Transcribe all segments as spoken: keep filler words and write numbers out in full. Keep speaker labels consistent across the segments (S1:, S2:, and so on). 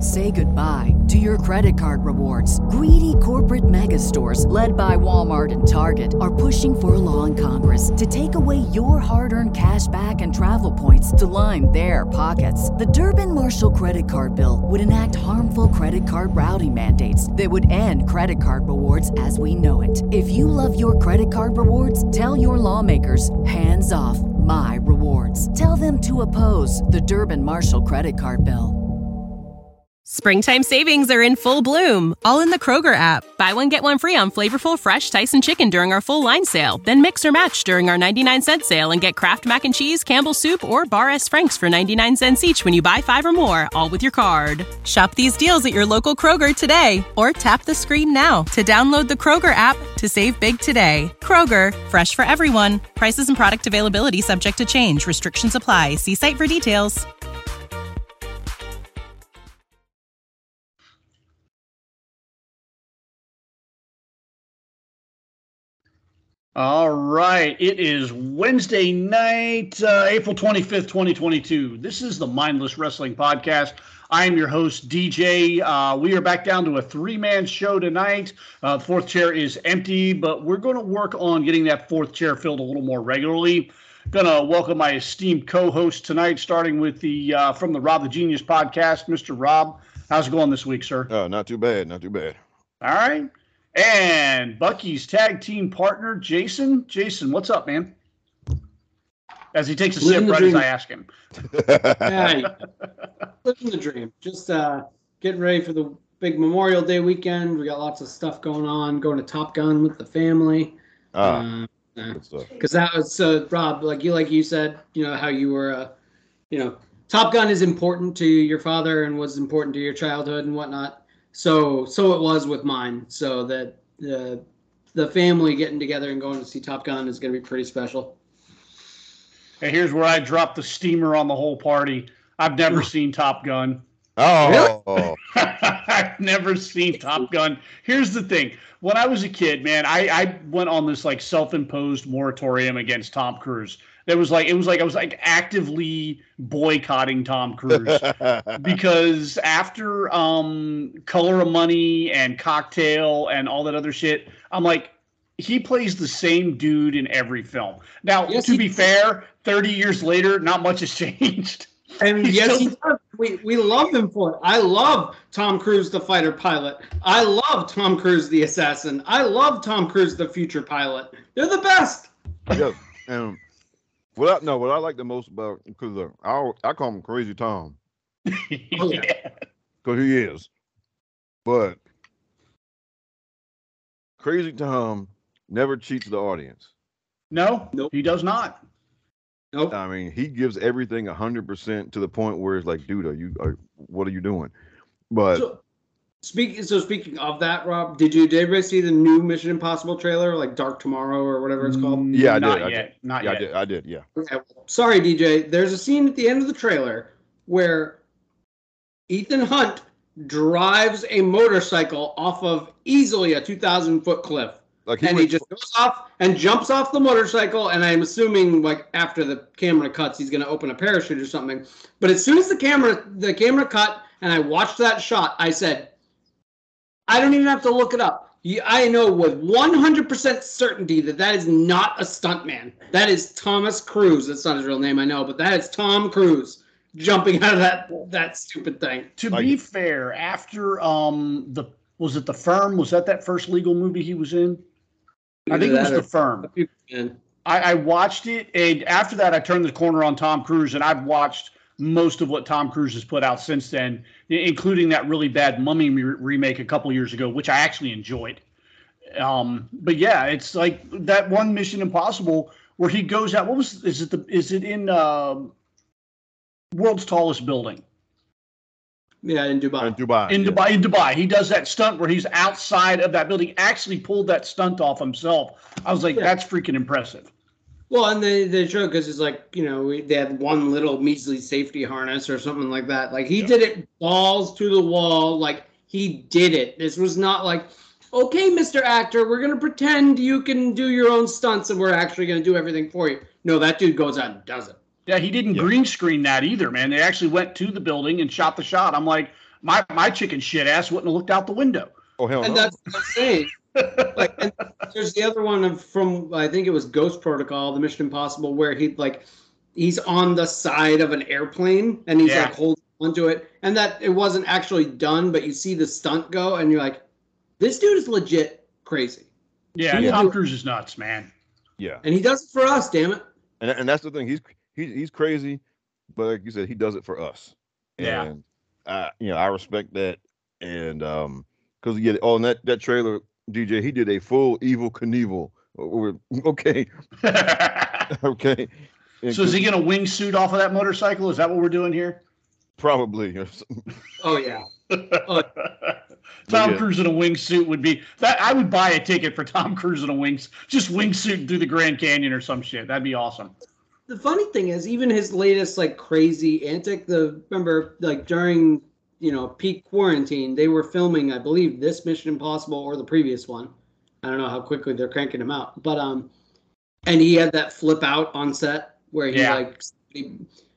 S1: Say goodbye to your credit card rewards. Greedy corporate mega stores, led by Walmart and Target, are pushing for a law in Congress to take away your hard-earned cash back and travel points to line their pockets. The Durbin-Marshall credit card bill would enact harmful credit card routing mandates that would end credit card rewards as we know it. If you love your credit card rewards, tell your lawmakers, hands off my rewards. Tell them to oppose the Durbin-Marshall credit card bill.
S2: Springtime savings are in full bloom, all in the Kroger app. Buy one, get one free on flavorful, fresh Tyson chicken during our full line sale. Then mix or match during our ninety-nine cent sale and get Kraft Mac and Cheese, Campbell's Soup, or Bar S. Frank's for ninety-nine cents each when you buy five or more, all with your card. Shop these deals at your local Kroger today, or tap the screen now to download the Kroger app to save big today. Kroger, fresh for everyone. Prices and product availability subject to change. Restrictions apply. See site for details.
S3: All right. It is Wednesday night, uh, April twenty-fifth, twenty twenty-two. This is the Mindless Wrestling Podcast. I am your host, D J. Uh, we are back down to a three-man show tonight. Uh, the fourth chair is empty, but we're going to work on getting that fourth chair filled a little more regularly. Going to welcome my esteemed co-host tonight, starting with the uh, from the Rob the Genius podcast, Mister Rob. How's it going this week, sir?
S4: Oh, not too bad. Not too bad.
S3: All right. And Bucky's tag team partner, Jason. Jason, what's up, man? As he takes a
S5: Living
S3: sip right
S5: dream.
S3: as I ask him.
S5: Hey, living the dream. Just uh, getting ready for the big Memorial Day weekend. We got lots of stuff going on. Going to Top Gun with the family.
S4: Ah,
S5: uh,
S4: good stuff.
S5: Because that was uh, Rob, like you, like you said, you know how you were, uh, you know, Top Gun is important to your father and was important to your childhood and whatnot. So, so it was with mine. So that the the family getting together and going to see Top Gun is going to be pretty special.
S3: And here's where I drop the steamer on the whole party. I've never seen Top Gun.
S4: Oh,
S3: I've never seen Top Gun. Here's the thing. When I was a kid, man, I, I went on this like self-imposed moratorium against Tom Cruise. It was like it was like I was like actively boycotting Tom Cruise because after um, Color of Money and Cocktail and all that other shit, I'm like, he plays the same dude in every film. Now,
S5: Yes,
S3: to
S5: he
S3: be
S5: does.
S3: fair, thirty years later, not much has changed.
S5: And
S3: He's
S5: yes,
S3: still-
S5: he does. We, we love him for it. I love Tom Cruise, the fighter pilot. I love Tom Cruise, the assassin. I love Tom Cruise, the future pilot. They're the best.
S4: yeah. And what I no, what I like the most about because uh, I I call him Crazy Tom
S3: yeah.
S4: because he is, but Crazy Tom never cheats the audience.
S3: No,
S5: Nope.
S3: he does not.
S5: Nope.
S4: I mean, he gives everything a hundred percent to the point where it's like, dude, are you? Are, what are you doing? But
S5: So, speak, so speaking of that, Rob, did you did everybody see the new Mission Impossible trailer, like Dark Tomorrow or whatever it's called?
S4: yeah, I
S3: not
S4: did. I
S3: yet.
S4: did.
S3: Not
S4: yeah,
S3: yet.
S4: I did. I did. Yeah.
S5: Okay, well, sorry, D J. There's a scene at the end of the trailer where Ethan Hunt drives a motorcycle off of easily a two thousand foot cliff.
S4: Like he
S5: And he
S4: went,
S5: just goes off and jumps off the motorcycle. And I'm assuming, like, after the camera cuts, he's going to open a parachute or something. But as soon as the camera the camera cut and I watched that shot, I said, I don't even have to look it up. You- I know with one hundred percent certainty that that is not a stuntman. That is Thomas Cruise. That's not his real name, I know. But that is Tom Cruise jumping out of that, that stupid thing.
S3: To
S4: Like-
S3: be fair, after um the was it The Firm? Was that that first legal movie he was in? I think it was
S5: Either
S3: The
S5: that
S3: Firm.
S5: or- Man.
S3: I, I watched it, and after that, I turned the corner on Tom Cruise, and I've watched most of what Tom Cruise has put out since then, i- including that really bad Mummy re- remake a couple years ago, which I actually enjoyed. Um, but yeah, it's like that one Mission Impossible where he goes out. What was is it? The is it in uh, World's Tallest Building?
S5: Yeah, in Dubai.
S4: in Dubai.
S3: In
S4: yeah.
S3: Dubai, in Dubai, he does that stunt where he's outside of that building. Actually, pulled that stunt off himself. I was like,
S5: Yeah.
S3: that's freaking impressive.
S5: Well, and they, they show because it's like, you know, we, they had one little measly safety harness or something like that. Like, he
S4: Yeah.
S5: did it balls to the wall. Like, he did it. This was not like, okay, Mister Actor, we're going to pretend you can do your own stunts and we're actually going to do everything for you. No, that dude goes out and does it.
S3: Yeah, he didn't
S4: Yeah.
S3: green screen that either, man. They actually went to the building and shot the shot. I'm like, my my chicken shit ass wouldn't have looked out the window.
S4: Oh hell
S5: And
S4: no.
S5: that's what I'm saying. Like, and there's the other one from I think it was Ghost Protocol, the Mission Impossible, where he like he's on the side of an airplane and he's
S3: Yeah.
S5: like holding onto it, and that it wasn't actually done, but you see the stunt go, and you're like, this dude is legit crazy,
S3: Yeah,
S5: Yeah.
S3: Tom Cruise is nuts, man.
S4: Yeah.
S5: and he does it for us. Damn it!
S4: And and that's the thing. He's he, he's crazy, but like you said, he does it for us.
S3: Yeah.
S4: And I you know I respect that. And um, because yeah, on that that trailer, D J, he did a full Evil Knievel. Okay, okay. And
S3: So is he going to wingsuit off of that motorcycle? Is that what we're doing here?
S4: probably?
S5: Oh yeah,
S3: Tom
S4: Yeah.
S3: Cruise in a wingsuit would be that. I would buy a ticket for Tom Cruise in a wings, just wingsuit through the Grand Canyon or some shit. That'd be awesome.
S5: the funny thing is, even his latest like crazy antic. The remember like during you know peak quarantine, they were filming, I believe, this Mission Impossible or the previous one. I don't know how quickly they're cranking them out, but um, and he had that flip out on set where he
S3: Yeah.
S5: like, he,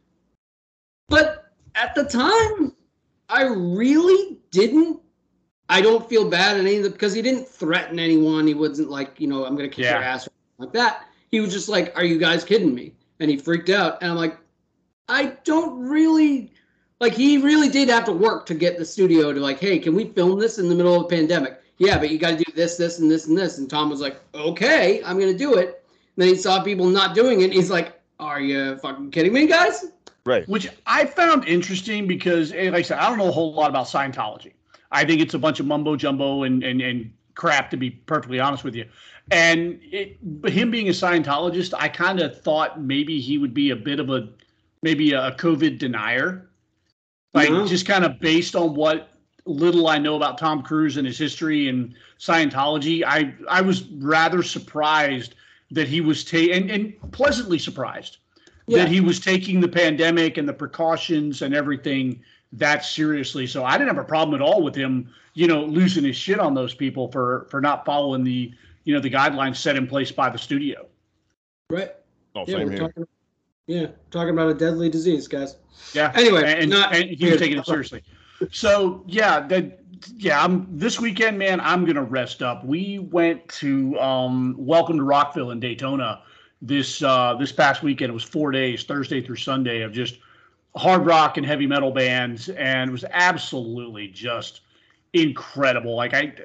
S5: but at the time, I really didn't. I don't feel bad at any of the because he didn't threaten anyone. He wasn't like you know I'm gonna kick
S3: Yeah.
S5: your ass or like that. He was just like, "Are you guys kidding me?" And he freaked out, and I'm like, I don't really. Like, he really did have to work to get the studio to, like, hey, can we film this in the middle of a pandemic? Yeah, but you got to do this, this, and this, and this. And Tom was like, okay, I'm going to do it. And then he saw people not doing it. And he's like, are you fucking kidding me, guys?
S4: Right.
S3: Which I found interesting because, eh, like I said, I don't know a whole lot about Scientology. I think it's a bunch of mumbo jumbo and and, and crap, to be perfectly honest with you. And it, but him being a Scientologist, I kind of thought maybe he would be a bit of a maybe a COVID denier. Like,
S5: Yeah.
S3: just kind of based on what little I know about Tom Cruise and his history and Scientology, I I was rather surprised that he was ta- and, and pleasantly surprised
S5: Yeah.
S3: that he was taking the pandemic and the precautions and everything that seriously. So I didn't have a problem at all with him, you know, losing his shit on those people for for not following the you know the guidelines set in place by the studio.
S5: Right.
S4: Oh,
S5: Yeah,
S4: same
S5: we're
S4: here.
S5: talking, yeah, talking about a deadly disease, guys.
S3: Yeah.
S5: Anyway,
S3: and,
S5: not
S3: and he was taking it seriously. So yeah, that yeah, I'm this weekend, man, I'm gonna rest up. We went to um, Welcome to Rockville in Daytona this uh, this past weekend. It was four days, Thursday through Sunday, of just hard rock and heavy metal bands, and it was absolutely just incredible. Like I,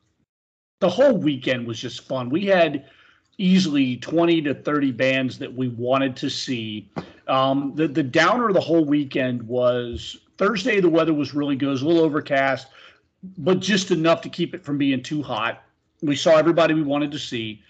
S3: the whole weekend was just fun. We had easily twenty to thirty bands that we wanted to see. Um, the, the downer of the whole weekend was Thursday. The weather was really good. It was a little overcast, but just enough to keep it from being too hot. We saw everybody we wanted to see.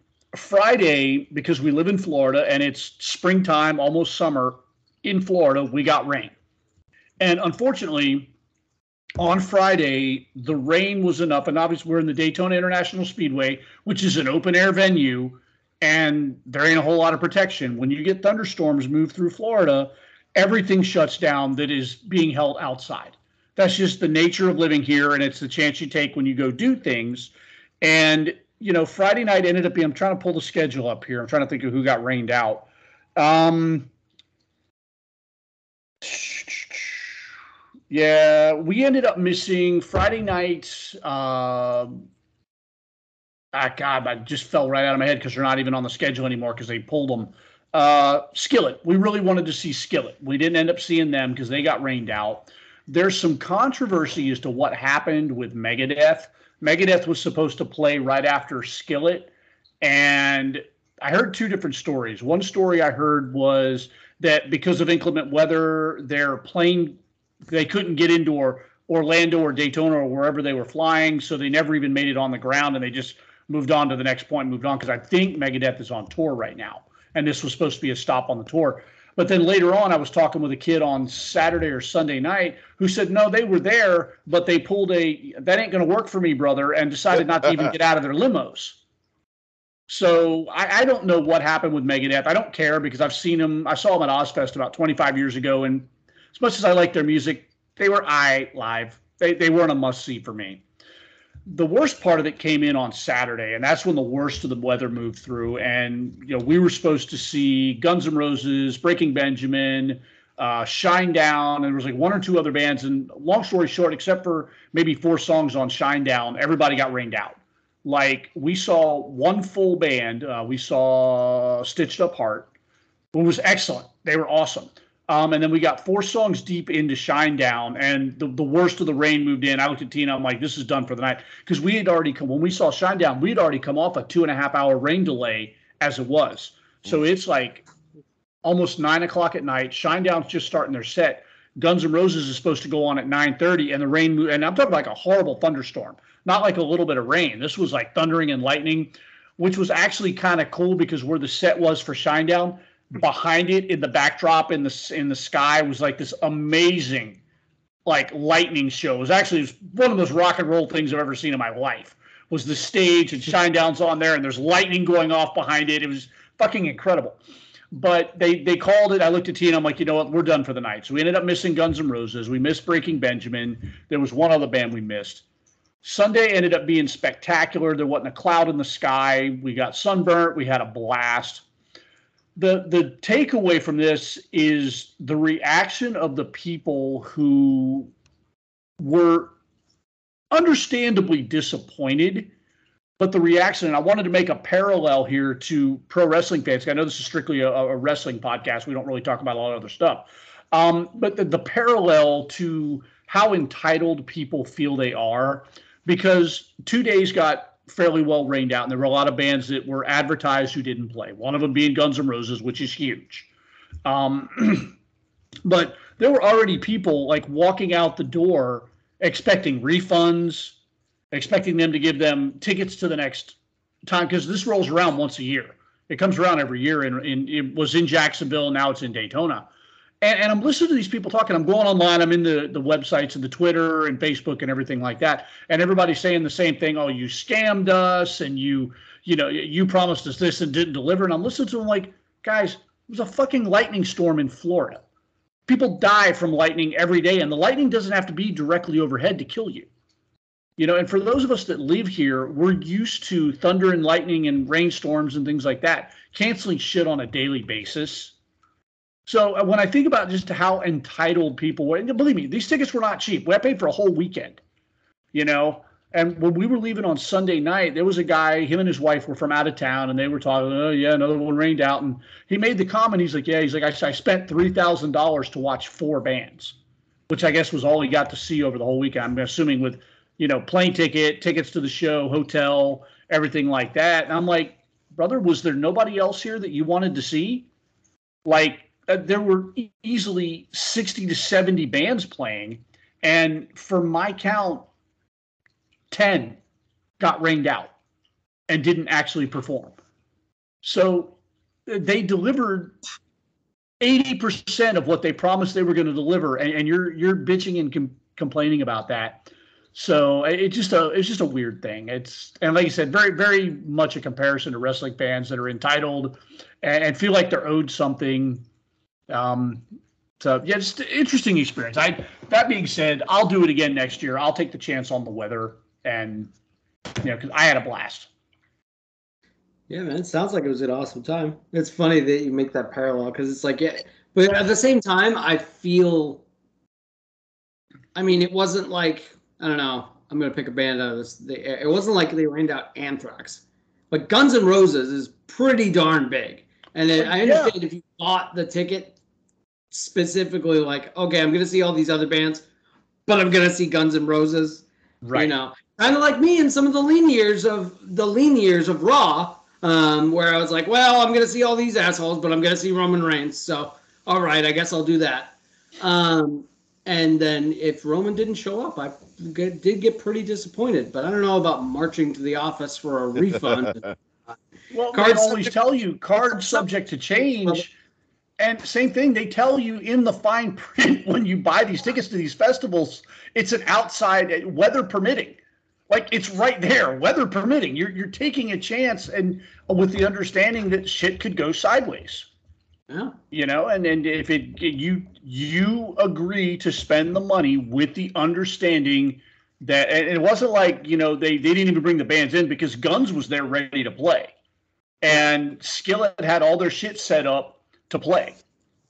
S3: Friday, because we live in Florida and it's springtime, almost summer in Florida, we got rain. And unfortunately, on Friday, the rain was enough. And obviously, we're in the Daytona International Speedway, which is an open air venue, and there ain't a whole lot of protection. When you get thunderstorms move through Florida, everything shuts down that is being held outside. That's just the nature of living here, and it's the chance you take when you go do things. And, you know, Friday night ended up being, I'm trying to pull the schedule up here. I'm trying to think of who got rained out. Um, yeah, we ended up missing Friday night. Uh, ah, God, I just fell right out of my head because they're not even on the schedule anymore because they pulled them. Uh, Skillet. We really wanted to see Skillet. We didn't end up seeing them because they got rained out. There's some controversy as to what happened with Megadeth. Megadeth was supposed to play right after Skillet, and I heard two different stories. One story I heard was that because of inclement weather, their plane, they couldn't get into or, Orlando or Daytona or wherever they were flying, so they never even made it on the ground, and they just moved on to the next point, moved on, because I think Megadeth is on tour right now, and this was supposed to be a stop on the tour. But then later on, I was talking with a kid on Saturday or Sunday night who said, no, they were there, but they pulled a, that ain't going to work for me, brother, and decided not to even get out of their limos. So I, I don't know what happened with Megadeth. I don't care because I've seen them. I saw them at Ozfest about twenty-five years ago, and as much as I like their music, they were I live. They they weren't a must-see for me. The worst part of it came in on Saturday, and that's when the worst of the weather moved through. And you know, we were supposed to see Guns N' Roses, Breaking Benjamin, uh, Shinedown, and there was like one or two other bands. And long story short, except for maybe four songs on Shinedown, everybody got rained out. Like we saw one full band. Uh, we saw Stitched Up Heart, who was excellent. They were awesome. Um, and then we got four songs deep into Shinedown, and the, the worst of the rain moved in. I looked at Tina. I'm like, this is done for the night. Because we had already come, when we saw Shinedown, we had already come off a two and a half hour rain delay as it was. So it's like almost nine o'clock at night. Shinedown's just starting their set. Guns N' Roses is supposed to go on at nine thirty, and the rain moved. And I'm talking like a horrible thunderstorm, not like a little bit of rain. This was like thundering and lightning, which was actually kind of cool because where the set was for Shinedown, behind it in the backdrop in the in the sky was like this amazing like lightning show. It was actually it was one of those rock and roll things I've ever seen in my life. Was the stage and Shinedown's on there and there's lightning going off behind it. It was fucking incredible. But they they called it. I looked at T and I'm like, you know what, we're done for the night. So we ended up missing Guns N' Roses. We missed Breaking Benjamin. There was one other band we missed. Sunday ended up being spectacular. There wasn't a cloud in the sky. We got sunburnt. We had a blast. The the takeaway from this is the reaction of the people who were understandably disappointed, but the reaction, and I wanted to make a parallel here to pro wrestling fans. I know this is strictly a, a wrestling podcast. We don't really talk about a lot of other stuff. Um, but the, the parallel to how entitled people feel they are, because two days got fairly well rained out, and there were a lot of bands that were advertised who didn't play. One of them being Guns N' Roses, which is huge. Um, but there were already people like walking out the door expecting refunds, expecting them to give them tickets to the next time, because this rolls around once a year. It comes around every year, and, and it was in Jacksonville. Now it's in Daytona. And, and I'm listening to these people talking. I'm going online. I'm in the, the websites and the Twitter and Facebook and everything like that. And everybody's saying the same thing. Oh, you scammed us, and you, you know, you promised us this and didn't deliver. And I'm listening to them like, guys, it was a fucking lightning storm in Florida. People die from lightning every day, and the lightning doesn't have to be directly overhead to kill you. You know, and for those of us that live here, we're used to thunder and lightning and rainstorms and things like that, canceling shit on a daily basis. So when I think about just how entitled people were, and believe me, these tickets were not cheap. I paid for a whole weekend, you know. And when we were leaving on Sunday night, there was a guy, him and his wife were from out of town, and they were talking, oh, yeah, another one rained out. And he made the comment, he's like, yeah, he's like, I, I spent three thousand dollars to watch four bands, which I guess was all he got to see over the whole weekend. I'm assuming with, you know, plane ticket, tickets to the show, hotel, everything like that. And I'm like, brother, was there nobody else here that you wanted to see? Like, Uh, there were e- easily sixty to seventy bands playing, and for my count, ten got rained out and didn't actually perform. So they delivered eighty percent of what they promised they were going to deliver, and, and you're you're bitching and com- complaining about that. So it just a it's just a weird thing. It's and like you said, very very much a comparison to wrestling fans that are entitled and, and feel like they're owed something. Um, so yeah, just an interesting experience. I, that being said, I'll do it again next year. I'll take the chance on the weather, and you know, cause I had a blast.
S5: Yeah, man, it sounds like it was an awesome time. It's funny that you make that parallel, because it's like, yeah, but at the same time, I feel, I mean, it wasn't like, I don't know, I'm going to pick a band out of this. It wasn't like they rained out Anthrax, but Guns N' Roses is pretty darn big. And then I understand yeah. if you bought the ticket specifically, like, okay, I'm going to see all these other bands, but I'm going to see Guns N' Roses. Right. You know, kind of like me in some of the lean years of the lean years of Raw, um, where I was like, well, I'm going to see all these assholes, but I'm going to see Roman Reigns. So, all right, I guess I'll do that. Um, and then if Roman didn't show up, I get, did get pretty disappointed. But I don't know about marching to the office for a refund.
S3: Well, they always tell you cards subject to change. And same thing, they tell you in the fine print when you buy these tickets to these festivals, it's an outside, weather permitting. Like, it's right there, weather permitting. You're you're taking a chance, and with the understanding that shit could go sideways.
S5: Yeah. You
S3: know, and, and if it you you agree to spend the money with the understanding that, and it wasn't like, you know, they, they didn't even bring the bands in because Guns was there ready to play. And Skillet had all their shit set up to play.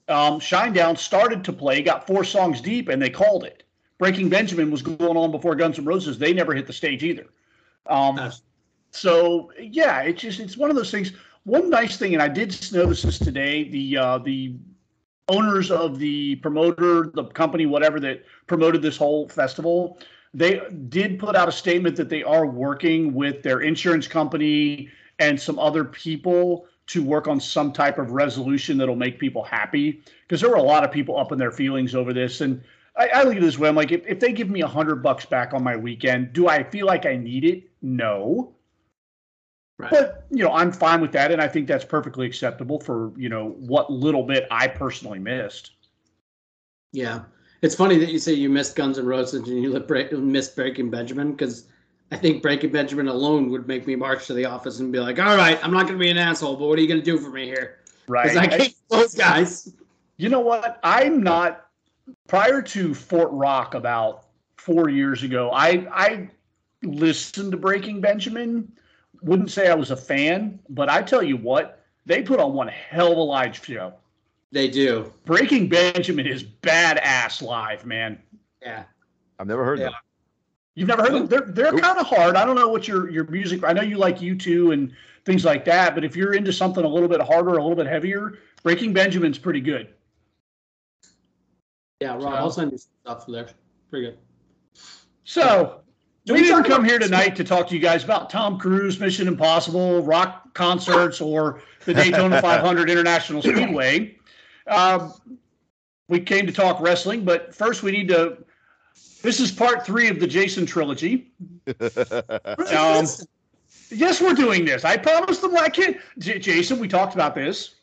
S3: um, Shinedown started to play, got four songs deep, and they called it. Breaking Benjamin was going on before Guns N' Roses. They never hit the stage either. Um, nice. So yeah, it's just it's one of those things. One nice thing, and I did notice this today, the uh, the owners of the promoter, the company, whatever that promoted this whole festival, they did put out a statement that they are working with their insurance company and some other people to work on some type of resolution that'll make people happy, because there were a lot of people up in their feelings over this. And I, I look at it this way. I'm like, if, if they give me a hundred bucks back on my weekend, do I feel like I need it? No. Right. But, you know, I'm fine with that. And I think that's perfectly acceptable for, you know, what little bit I personally missed.
S5: Yeah. It's funny that you say you missed Guns N' Roses and you break, missed Breaking Benjamin, because I think Breaking Benjamin alone would make me march to the office and be like, all right, I'm not going to be an asshole, but what are you going to do for me here?
S3: Right.
S5: Because I hate those guys.
S3: You know what? I'm not, prior to Fort Rock about four years ago, I I listened to Breaking Benjamin. Wouldn't say I was a fan, but I tell you what, they put on one hell of a live show.
S5: They do.
S3: Breaking Benjamin is badass live, man.
S5: Yeah.
S4: I've never heard
S3: yeah.
S4: them.
S3: You've never heard them? They're they're Oop. kind of hard. I don't know what your your music. I know you like U two and things like that, but if you're into something a little bit harder, a little bit heavier, Breaking Benjamin's pretty good.
S5: Yeah, Rob, so, I'll send you some stuff there. Pretty good.
S3: So. We didn't come here tonight to talk to you guys about Tom Cruise, Mission Impossible, rock concerts, or the Daytona five hundred International Speedway. Um, we came to talk wrestling, but first we need to – this is part three of the Jason trilogy. Um, yes, we're doing this. I promised them I can't – J- Jason, we talked about this.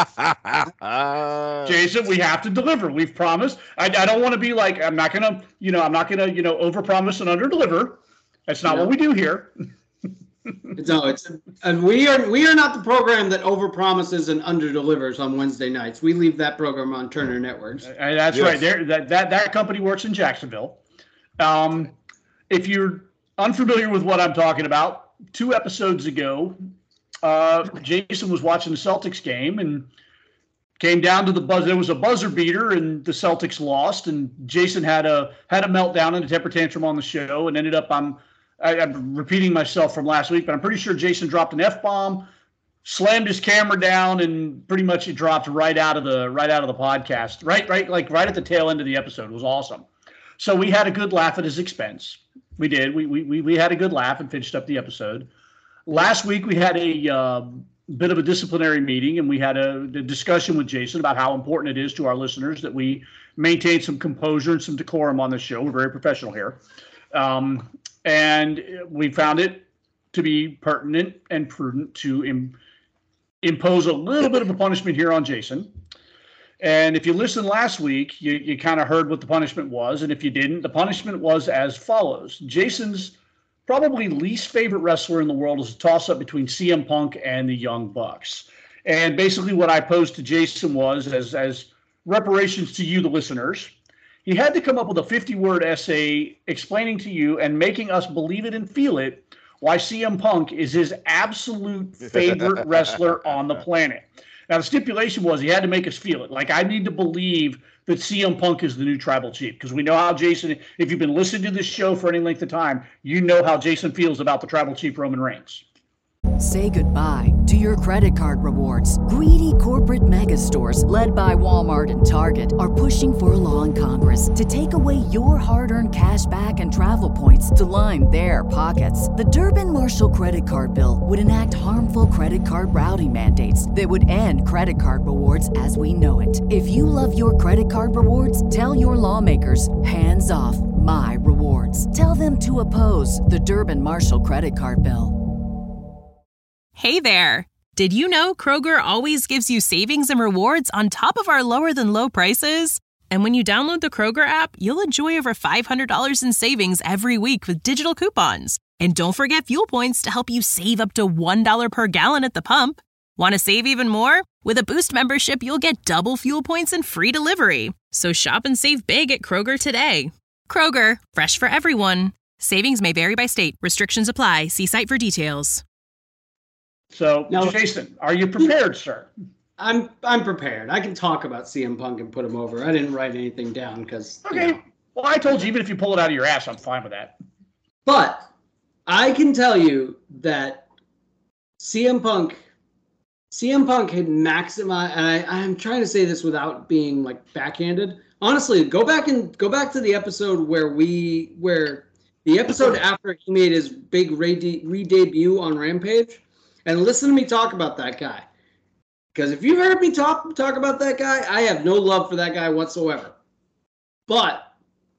S3: Jason, we have to deliver. We've promised. I, I don't want to be like, I'm not going to, you know, I'm not going to, you know, overpromise and underdeliver. That's not no. what we do here.
S5: No, it's, and we are, we are not the program that overpromises and underdelivers on Wednesday nights. We leave that program on Turner Networks.
S3: And that's yes. right. There, that, that, that company works in Jacksonville. Um, if you're unfamiliar with what I'm talking about, two episodes ago, Uh, Jason was watching the Celtics game and came down to the buzzer. There was a buzzer beater and the Celtics lost, and Jason had a had a meltdown and a temper tantrum on the show, and ended up I'm I, I'm repeating myself from last week, but I'm pretty sure Jason dropped an F-bomb, slammed his camera down, and pretty much it dropped right out of the right out of the podcast, right right like right at the tail end of the episode. It was awesome. So we had a good laugh at his expense. We did. We we we had a good laugh and finished up the episode. Last week, we had a uh, bit of a disciplinary meeting, and we had a, a discussion with Jason about how important it is to our listeners that we maintain some composure and some decorum on the show. We're very professional here. Um, and we found it to be pertinent and prudent to im- impose a little bit of a punishment here on Jason. And if you listened last week, you, you kind of heard what the punishment was. And if you didn't, the punishment was as follows. Jason's probably least favorite wrestler in the world is a toss-up between C M Punk and the Young Bucks. And basically what I posed to Jason was, as, as reparations to you, the listeners, he had to come up with a fifty-word essay explaining to you and making us believe it and feel it why C M Punk is his absolute favorite wrestler on the planet. Now, the stipulation was he had to make us feel it. Like, I need to believe that C M Punk is the new tribal chief, because we know how Jason, if you've been listening to this show for any length of time, you know how Jason feels about the tribal chief Roman Reigns.
S1: Say goodbye to your credit card rewards. Greedy corporate mega stores, led by Walmart and Target, are pushing for a law in Congress to take away your hard-earned cash back and travel points to line their pockets. The Durbin-Marshall credit card bill would enact harmful credit card routing mandates that would end credit card rewards as we know it. If you love your credit card rewards, tell your lawmakers, hands off my rewards. Tell them to oppose the Durbin-Marshall credit card bill.
S2: Hey there! Did you know Kroger always gives you savings and rewards on top of our lower-than-low prices? And when you download the Kroger app, you'll enjoy over five hundred dollars in savings every week with digital coupons. And don't forget fuel points to help you save up to one dollar per gallon at the pump. Want to save even more? With a Boost membership, you'll get double fuel points and free delivery. So shop and save big at Kroger today. Kroger, fresh for everyone. Savings may vary by state. Restrictions apply. See site for details.
S3: So, now, Jason, are you prepared, sir?
S5: I'm I'm prepared. I can talk about C M Punk and put him over. I didn't write anything down because.
S3: Okay. You know. Well, I told you, even if you pull it out of your ass, I'm fine with that.
S5: But I can tell you that C M Punk, C M Punk had maximized, and I, I'm trying to say this without being like backhanded. Honestly, go back and go back to the episode where we, where the episode after he made his big re- re-debut on Rampage, and listen to me talk about that guy. Because if you've heard me talk talk about that guy, I have no love for that guy whatsoever. But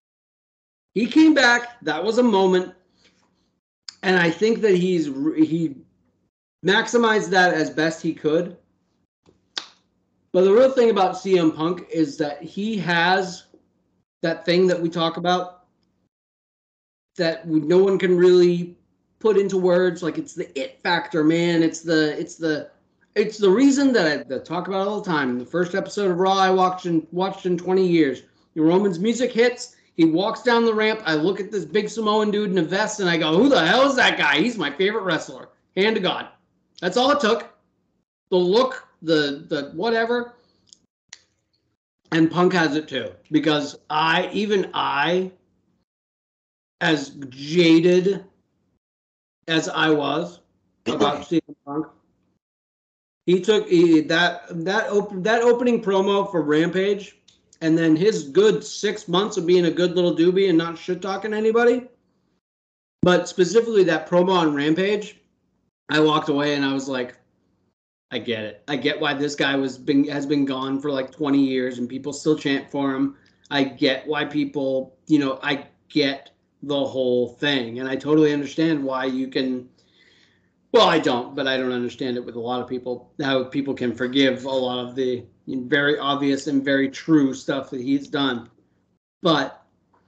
S5: he came back. That was a moment. And I think that he's he maximized that as best he could. But the real thing about C M Punk is that he has that thing that we talk about that no one can really put into words. Like, it's the it factor, man. It's the it's the it's the reason that I that talk about all the time. The first episode of Raw I watched in watched in twenty years. Roman's music hits. He walks down the ramp. I look at this big Samoan dude in a vest, and I go, who the hell is that guy? He's my favorite wrestler. Hand to God. That's all it took. The look, the the whatever. And Punk has it too. Because I, even I, as jaded as I was about C M Punk, he took he, that that op- that opening promo for Rampage, and then his good six months of being a good little doobie and not shit talking anybody. But specifically that promo on Rampage, I walked away and I was like, I get it. I get why this guy was been has been gone for like twenty years and people still chant for him. I get why people, you know, I get the whole thing. And I totally understand why you can, well, I don't, but I don't understand it with a lot of people, how people can forgive a lot of the very obvious and very true stuff that he's done. But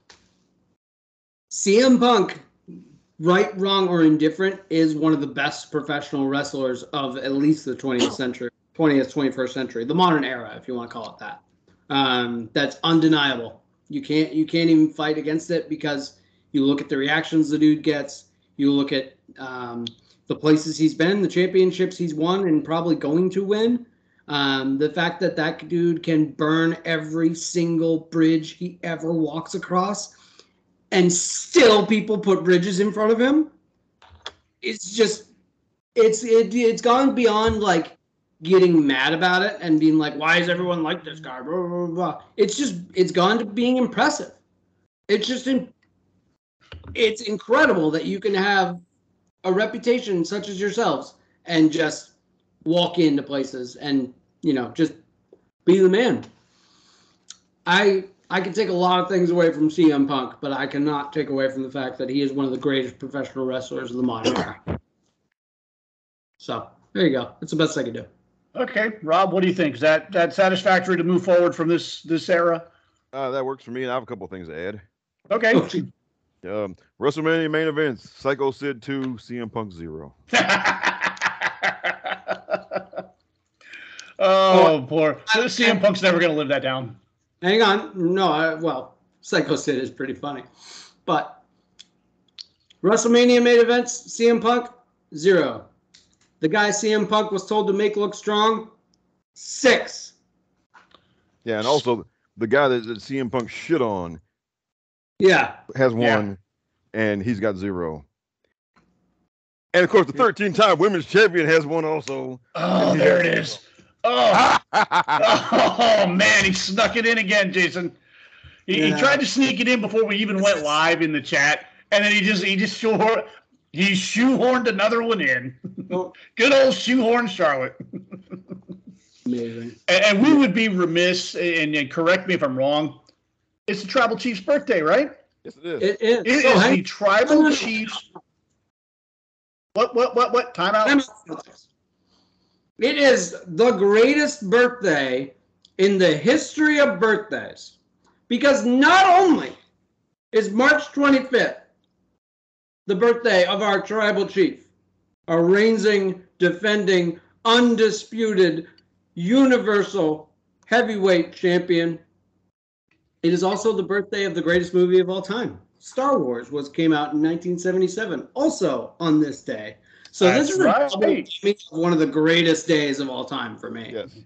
S5: C M Punk, right, wrong, or indifferent, is one of the best professional wrestlers of at least the twentieth century, twentieth, twenty-first century, the modern era, if you want to call it that. Um, that's undeniable. You can't you can't even fight against it because you look at the reactions the dude gets, you look at um, the places he's been, the championships he's won and probably going to win. Um, the fact that that dude can burn every single bridge he ever walks across, and still people put bridges in front of him. It's just, it's it, it's gone beyond like getting mad about it and being like, why is everyone like this guy? Blah, blah, blah. It's just, it's gone to being impressive. It's just, in, it's incredible that you can have a reputation such as yourselves and just walk into places and, you know, just be the man. I I can take a lot of things away from C M Punk, but I cannot take away from the fact that he is one of the greatest professional wrestlers of the modern era. So there you go. That's the best I can do.
S3: Okay, Rob, what do you think? Is that that satisfactory to move forward from this this era?
S4: Uh, that works for me, and I have a couple of things to add.
S3: Okay.
S4: Um, WrestleMania main events: Psycho Sid two, C M Punk zero.
S3: Oh, poor. C M Punk's never going to live that down.
S5: Hang on. No, I, well, Psycho Sid is pretty funny. But WrestleMania main events, C M Punk, zero. The guy C M Punk was told to make look strong, six.
S4: Yeah, and also the guy that, that C M Punk shit on
S5: yeah,
S4: has one, yeah. And he's got zero. And, of course, the thirteen-time women's champion has one also.
S3: Oh, there it is. Oh. Oh, man, he snuck it in again, Jason. He, yeah. he tried to sneak it in before we even went live in the chat, and then he just he just shoehorned, he shoehorned another one in. Oh. Good old shoehorn Charlotte.
S5: Amazing.
S3: And, and we would be remiss, and, and correct me if I'm wrong, it's the Tribal Chief's birthday, right?
S4: Yes, it is.
S5: It is,
S3: it
S5: so
S3: is
S5: hang-
S3: the Tribal Chief's. What, what, what, what? Time out?
S5: It is the greatest birthday in the history of birthdays. Because not only is March twenty-fifth the birthday of our Tribal Chief, our reigning, defending, undisputed, universal heavyweight champion, it is also the birthday of the greatest movie of all time. Star Wars was came out in nineteen seventy-seven, also on this day. So
S3: That's
S5: this is
S3: right.
S5: one of the greatest days of all time for me.
S4: Yes.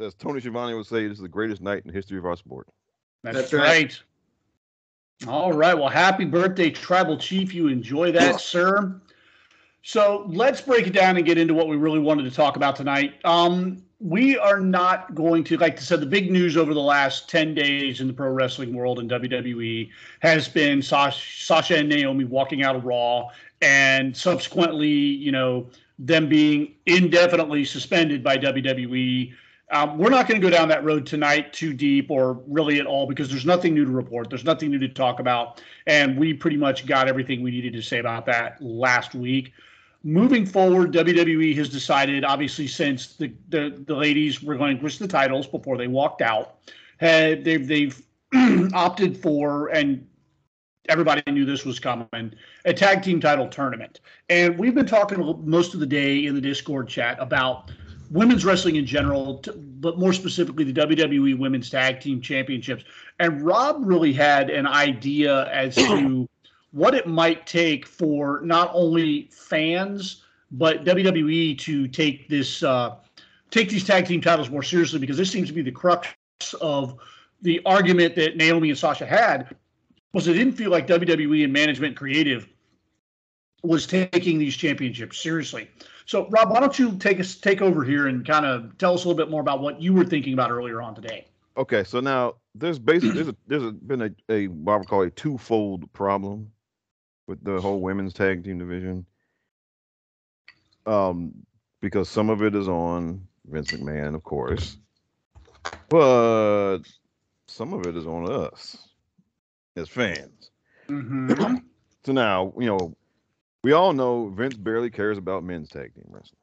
S4: as Tony Schiavone would say, this is the greatest night in the history of our sport.
S3: That's,
S5: That's
S3: right.
S5: right.
S3: All right. Well, happy birthday, Tribal Chief. You enjoy that, sir. So let's break it down and get into what we really wanted to talk about tonight. Um, we are not going to, like I said, the big news over the last ten days in the pro wrestling world and W W E has been Sasha, Sasha and Naomi walking out of Raw, and subsequently, you know, them being indefinitely suspended by W W E. Um, we're not going to go down that road tonight too deep or really at all, because there's nothing new to report. There's nothing new to talk about. And we pretty much got everything we needed to say about that last week. Moving forward, W W E has decided, obviously, since the, the, the ladies relinquished the titles before they walked out, had, they've, they've opted for, and everybody knew this was coming, a tag team title tournament. And we've been talking most of the day in the Discord chat about women's wrestling in general, but more specifically the W W E Women's Tag Team Championships. And Rob really had an idea as to what it might take for not only fans, but W W E to take this uh, take these tag team titles more seriously, because this seems to be the crux of the argument that Naomi and Sasha had, was it didn't feel like W W E and management creative was taking these championships seriously. So, Rob, why don't you take us take over here and kind of tell us a little bit more about what you were thinking about earlier on today?
S4: Okay, so now there's basically there's a, there's a, been a, a what I would call a twofold problem with the whole women's tag team division. Um, because some of it is on Vince McMahon, of course, but some of it is on us as fans.
S3: Mm-hmm.
S4: So now, you know, we all know Vince barely cares about men's tag team wrestling.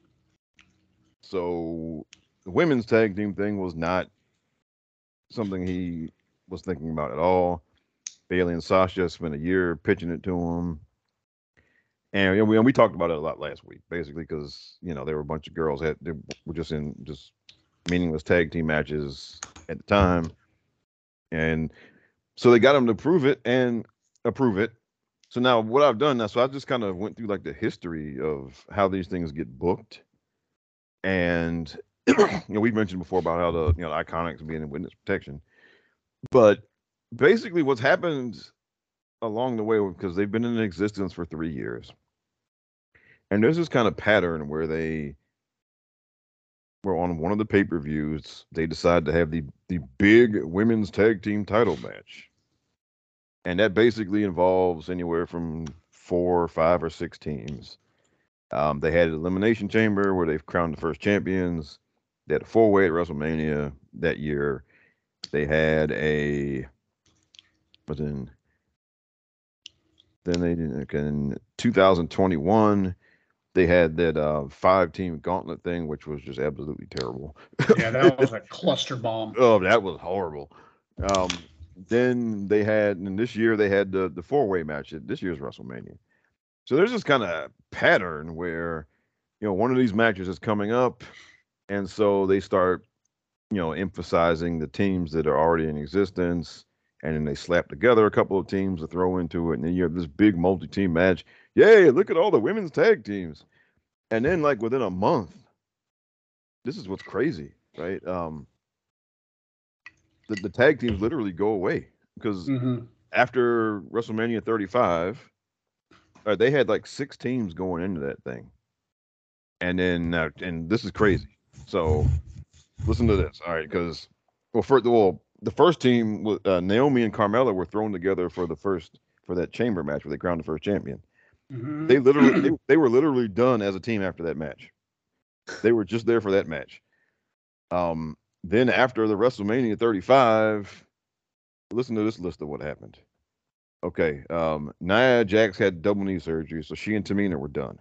S4: So the women's tag team thing was not something he was thinking about at all. Bayley and Sasha spent a year pitching it to him. And you know, we, and we talked about it a lot last week, basically, because, you know, there were a bunch of girls that they were just in just meaningless tag team matches at the time. And so they got him to prove it and approve it. So now what I've done now, so I just kind of went through like the history of how these things get booked. And, you know, we've mentioned before about how the, you know, the Iconics being in witness protection. But basically what's happened along the way, because they've been in existence for three years. And there's this kind of pattern where they were on one of the pay-per-views, they decide to have the, the big women's tag team title match. And that basically involves anywhere from four, five, or six teams. Um, they had an Elimination Chamber where they've crowned the first champions. They had a four-way at WrestleMania that year. They had a, was in, then they did, in two thousand twenty-one, they had that uh, five-team gauntlet thing, which was just absolutely terrible.
S3: Yeah, that was a cluster bomb.
S4: Oh, that was horrible. Um, then they had, and this year they had the, the four-way match at this year's WrestleMania. So there's this kind of pattern where, you know, one of these matches is coming up, and so they start, you know, emphasizing the teams that are already in existence, and then they slap together a couple of teams to throw into it, and then you have this big multi-team match. Yay, look at all the women's tag teams. And then, like, within a month, this is what's crazy, right? Um, the, the tag teams literally go away, because mm-hmm. after WrestleMania thirty-five, uh, they had like six teams going into that thing. And then, uh, and this is crazy. So listen to this. All right. Because, well, for the, well, the first team, uh, Naomi and Carmella were thrown together for the first, for that chamber match where they crowned the first champion. Mm-hmm. They literally, they, they were literally done as a team after that match. They were just there for that match. Um, then after the WrestleMania thirty-five, listen to this list of what happened. Okay. Um, Nia Jax had double knee surgery, so she and Tamina were done.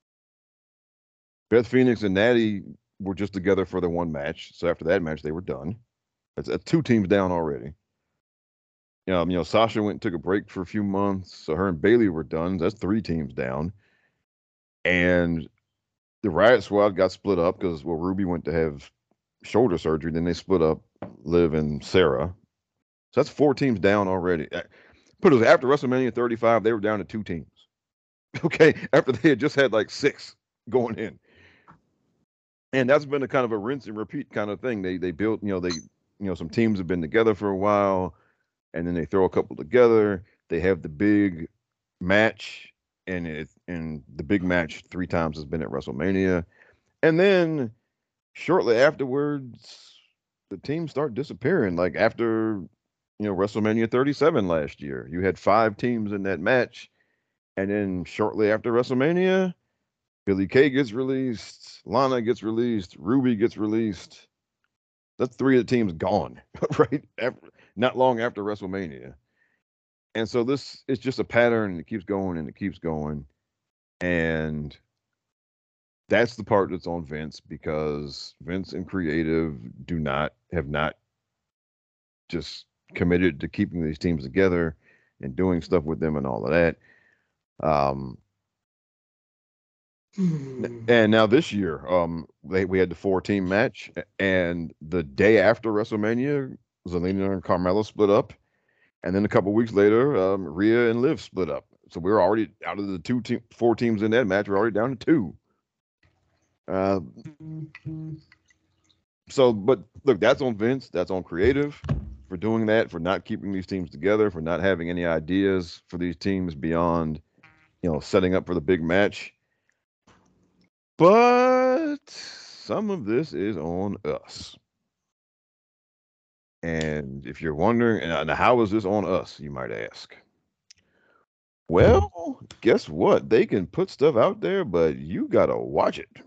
S4: Beth Phoenix and Natty were just together for the one match. So after that match, they were done. That's uh, two teams down already. Um, you know, Sasha went and took a break for a few months. So her and Bayley were done. That's three teams down. And the Riot Squad got split up because, well, Ruby went to have shoulder surgery. Then they split up Liv and Sarah. So that's four teams down already. But it was after WrestleMania thirty-five, they were down to two teams. Okay. After they had just had like six going in. and that's been a kind of a rinse and repeat kind of thing. They they built, you know, they you know some teams have been together for a while, and then they throw a couple together. They have the big match, and it and the big match three times has been at WrestleMania, and then shortly afterwards, the teams start disappearing. Like after you know WrestleMania thirty-seven last year, you had five teams in that match, and then shortly after WrestleMania, Billie Kay gets released, Lana gets released, Ruby gets released. That's three of the teams gone, right? After, not long after WrestleMania. And so this is just a pattern, and it keeps going and it keeps going. And that's the part that's on Vince, because Vince and creative do not have not just committed to keeping these teams together and doing stuff with them and all of that. Um, and now this year, um, they, we had the four-team match, and the day after WrestleMania, Zelina and Carmella split up, and then a couple weeks later, um, Rhea and Liv split up. So we we're already out of the two, te- four teams in that match. We're already down to two. Uh, so, but look, that's on Vince. That's on creative for doing that, for not keeping these teams together, for not having any ideas for these teams beyond, you know, setting up for the big match. But some of this is on us. And if you're wondering, and how is this on us, you might ask. Well, guess what? They can put stuff out there, but you got to watch it.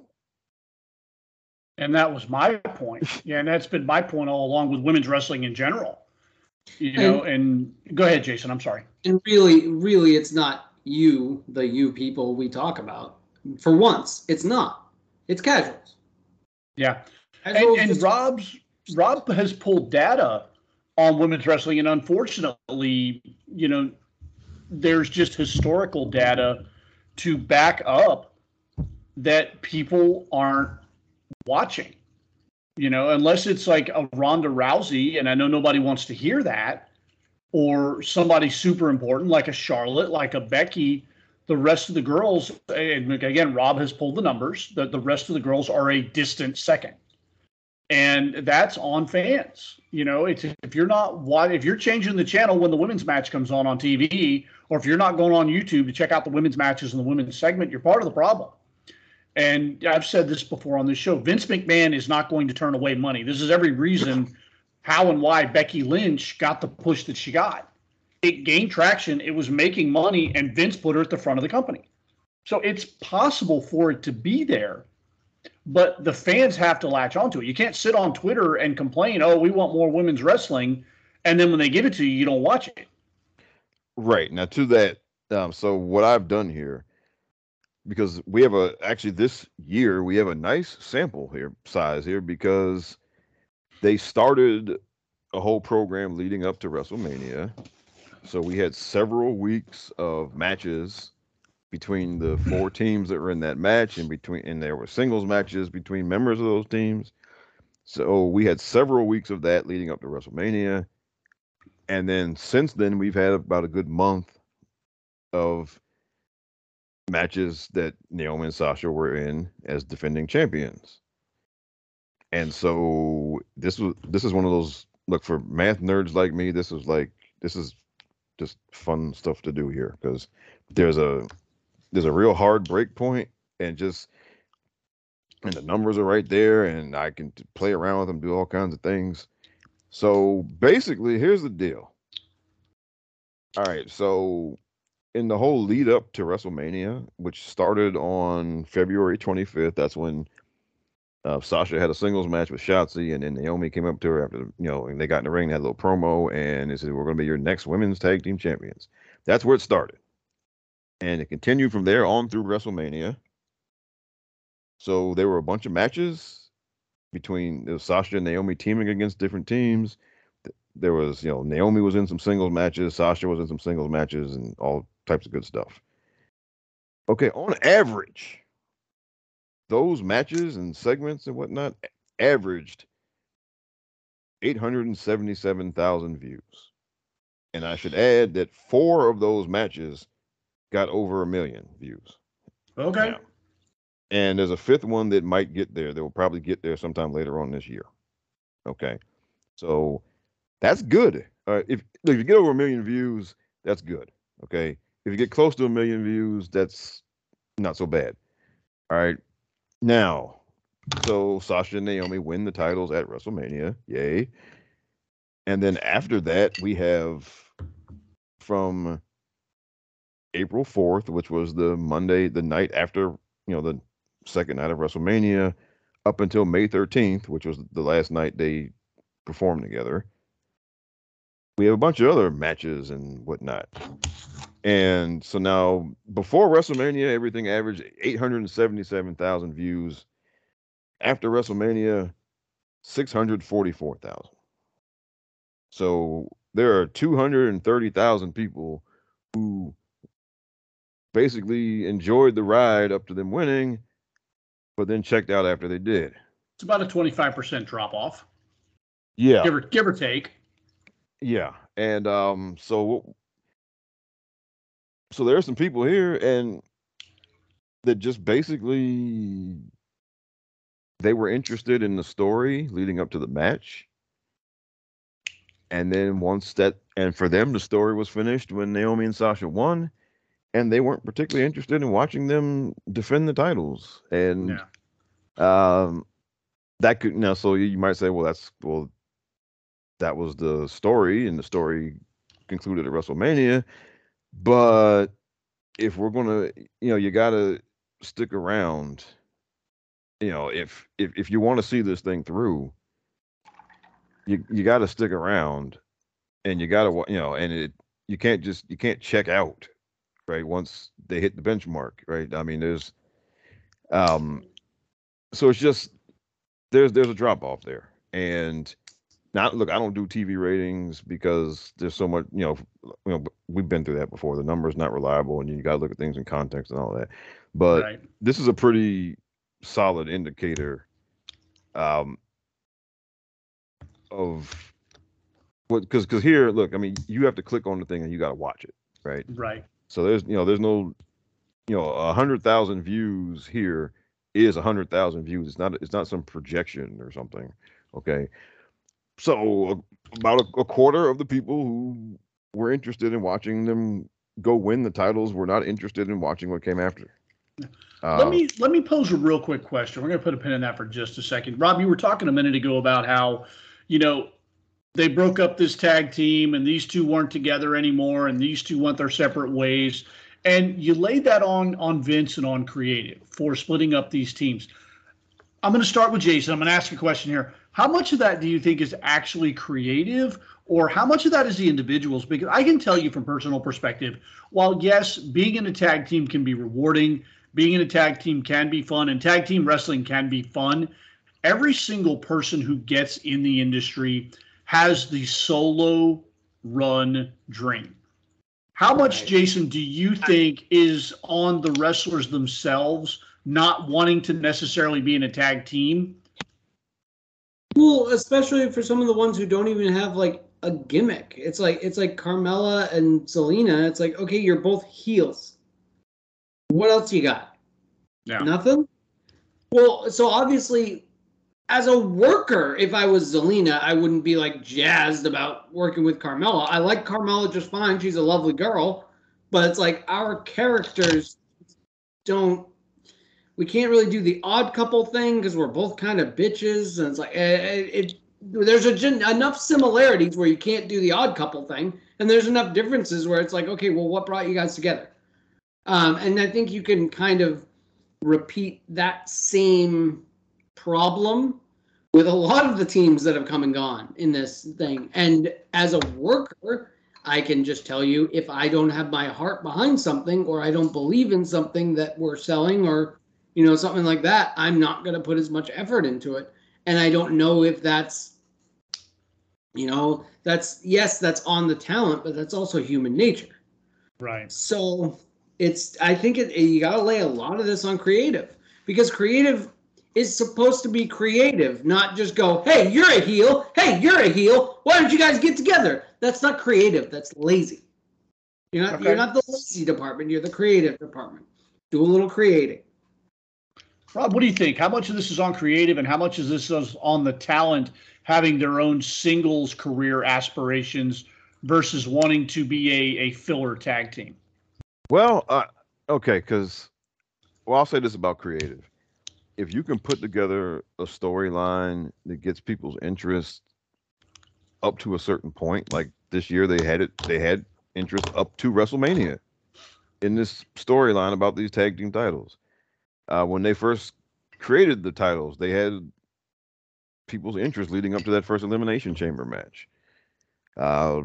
S3: And that was my point. Yeah, and that's been my point all along with women's wrestling in general. You know, and, and go ahead, Jason. I'm sorry.
S5: And really, really, it's not you, the you people we talk about. For once, it's not. It's casuals.
S3: Yeah.
S5: Casuals
S3: and and
S5: just-
S3: Rob's Rob has pulled data on women's wrestling, and unfortunately, you know, there's just historical data to back up that people aren't watching. You know, unless it's like a Ronda Rousey, and I know nobody wants to hear that, or somebody super important like a Charlotte, like a Becky. The rest of the girls, and again, Rob has pulled the numbers, that the rest of the girls are a distant second. And that's on fans. You know, it's if you're not if you're changing the channel when the women's match comes on on T V, or if you're not going on YouTube to check out the women's matches and the women's segment, you're part of the problem. And I've said this before on this show, Vince McMahon is not going to turn away money. This is every reason how and why Becky Lynch got the push that she got. It gained traction, it was making money, and Vince put her at the front of the company. So it's possible for it to be there, but the fans have to latch onto it. You can't sit on Twitter and complain, oh, we want more women's wrestling, and then when they give it to you, you don't watch it.
S4: Right. Now, to that, um, so what I've done here, because we have a, actually this year, we have a nice sample here, size here, because they started a whole program leading up to WrestleMania. So we had several weeks of matches between the four teams that were in that match, and between, and there were singles matches between members of those teams. So we had several weeks of that leading up to WrestleMania. And then since then, we've had about a good month of matches that Naomi and Sasha were in as defending champions. And so this was, this is one of those, look, for math nerds like me, this is like, this is just fun stuff to do here, because there's a, there's a real hard break point, and just, and the numbers are right there, and I can play around with them, do all kinds of things. So basically, here's the deal. All right, so in the whole lead up to WrestleMania, which started on February twenty-fifth, that's when uh, Sasha had a singles match with Shotzi, and then Naomi came up to her after, you know, and they got in the ring, they had a little promo, and they said, we're going to be your next women's tag team champions. That's where it started. And it continued from there on through WrestleMania. So there were a bunch of matches between, there was Sasha and Naomi teaming against different teams. There was, you know, Naomi was in some singles matches, Sasha was in some singles matches, and all types of good stuff. Okay, on average, those matches and segments and whatnot averaged eight hundred seventy-seven thousand views. And I should add that four of those matches got over a million views.
S3: Okay.
S4: Now, And there's a fifth one that might get there. They will probably get there sometime later on this year. Okay. So that's good. Uh, if, if you get over a million views, that's good. Okay. If you get close to a million views, that's not so bad. All right. Now, so Sasha and Naomi win the titles at WrestleMania. Yay. And then after that, we have from April fourth, which was the Monday, the night after, you know, the second night of WrestleMania, up until May thirteenth, which was the last night they performed together. We have a bunch of other matches and whatnot. And so now, before WrestleMania, everything averaged eight hundred seventy-seven thousand views. After WrestleMania, six hundred forty-four thousand. So there are two hundred thirty thousand people who basically enjoyed the ride up to them winning, but then checked out after they did.
S3: It's about a twenty-five percent drop off.
S4: Yeah.
S3: Give or, give or take.
S4: Yeah. And um, so so there are some people here and that just basically they were interested in the story leading up to the match. And then once that, and for them, the story was finished when Naomi and Sasha won, and they weren't particularly interested in watching them defend the titles. And yeah. um, that could, now, so you might say, well, that's, well, that was the story, and the story concluded at WrestleMania. But if we're going to, you know, you got to stick around, you know, if, if, if you want to see this thing through, you, you got to stick around, and you got to, you know, and it, you can't just, you can't check out, right? Once they hit the benchmark, right? I mean, there's, um, so it's just, there's, there's a drop off there. And now, look, I don't do T V ratings because there's so much, you know, you know, we've been through that before. The number's not reliable, and you got to look at things in context and all that. But right. This is a pretty solid indicator um, of what, because because here, look, I mean, you have to click on the thing and you got to watch it, right?
S3: Right.
S4: So there's, you know, there's no, you know, a hundred thousand views here is a hundred thousand views. It's not, it's not some projection or something. Okay. So about a, a quarter of the people who were interested in watching them go win the titles were not interested in watching what came after. Uh,
S3: let me let me pose a real quick question. We're going to put a pin in that for just a second. Rob, you were talking a minute ago about how, you know, they broke up this tag team and these two weren't together anymore and these two went their separate ways. And you laid that on on Vince and on creative for splitting up these teams. I'm going to start with Jason. I'm going to ask you a question here. How much of that do you think is actually creative, or how much of that is the individuals? Because I can tell you from personal perspective, while yes, being in a tag team can be rewarding, being in a tag team can be fun, and tag team wrestling can be fun, every single person who gets in the industry has the solo run dream. How much, Jason, do you think is on the wrestlers themselves not wanting to necessarily be in a tag team?
S5: Well, especially for some of the ones who don't even have like a gimmick. It's like it's like Carmella and Zelina. It's like, okay, you're both heels. What else you got?
S3: Yeah.
S5: Nothing? Well, so obviously, as a worker, if I was Zelina, I wouldn't be like jazzed about working with Carmella. I like Carmella just fine. She's a lovely girl. But it's like our characters don't, we can't really do the odd couple thing because we're both kind of bitches. And it's like, it, it, there's a, enough similarities where you can't do the odd couple thing. And there's enough differences where it's like, okay, well, what brought you guys together? Um, and I think you can kind of repeat that same problem with a lot of the teams that have come and gone in this thing. And as a worker, I can just tell you, if I don't have my heart behind something, or I don't believe in something that we're selling, or, you know, something like that, I'm not going to put as much effort into it. And I don't know if that's, you know, that's, yes, that's on the talent, but that's also human nature.
S3: Right.
S5: So it's, I think it, you got to lay a lot of this on creative, because creative is supposed to be creative, not just go, hey, you're a heel. Hey, you're a heel. Why don't you guys get together? That's not creative. That's lazy. You're not, okay. You're not the lazy department. You're the creative department. Do a little creating.
S3: Rob, what do you think? How much of this is on creative and how much is this on the talent having their own singles career aspirations versus wanting to be a, a filler tag team?
S4: Well, uh, okay, because, well, I'll say this about creative. If you can put together a storyline that gets people's interest up to a certain point, like this year they had it, they had interest up to WrestleMania in this storyline about these tag team titles. Uh, when they first created the titles, they had people's interest leading up to that first Elimination Chamber match. Uh,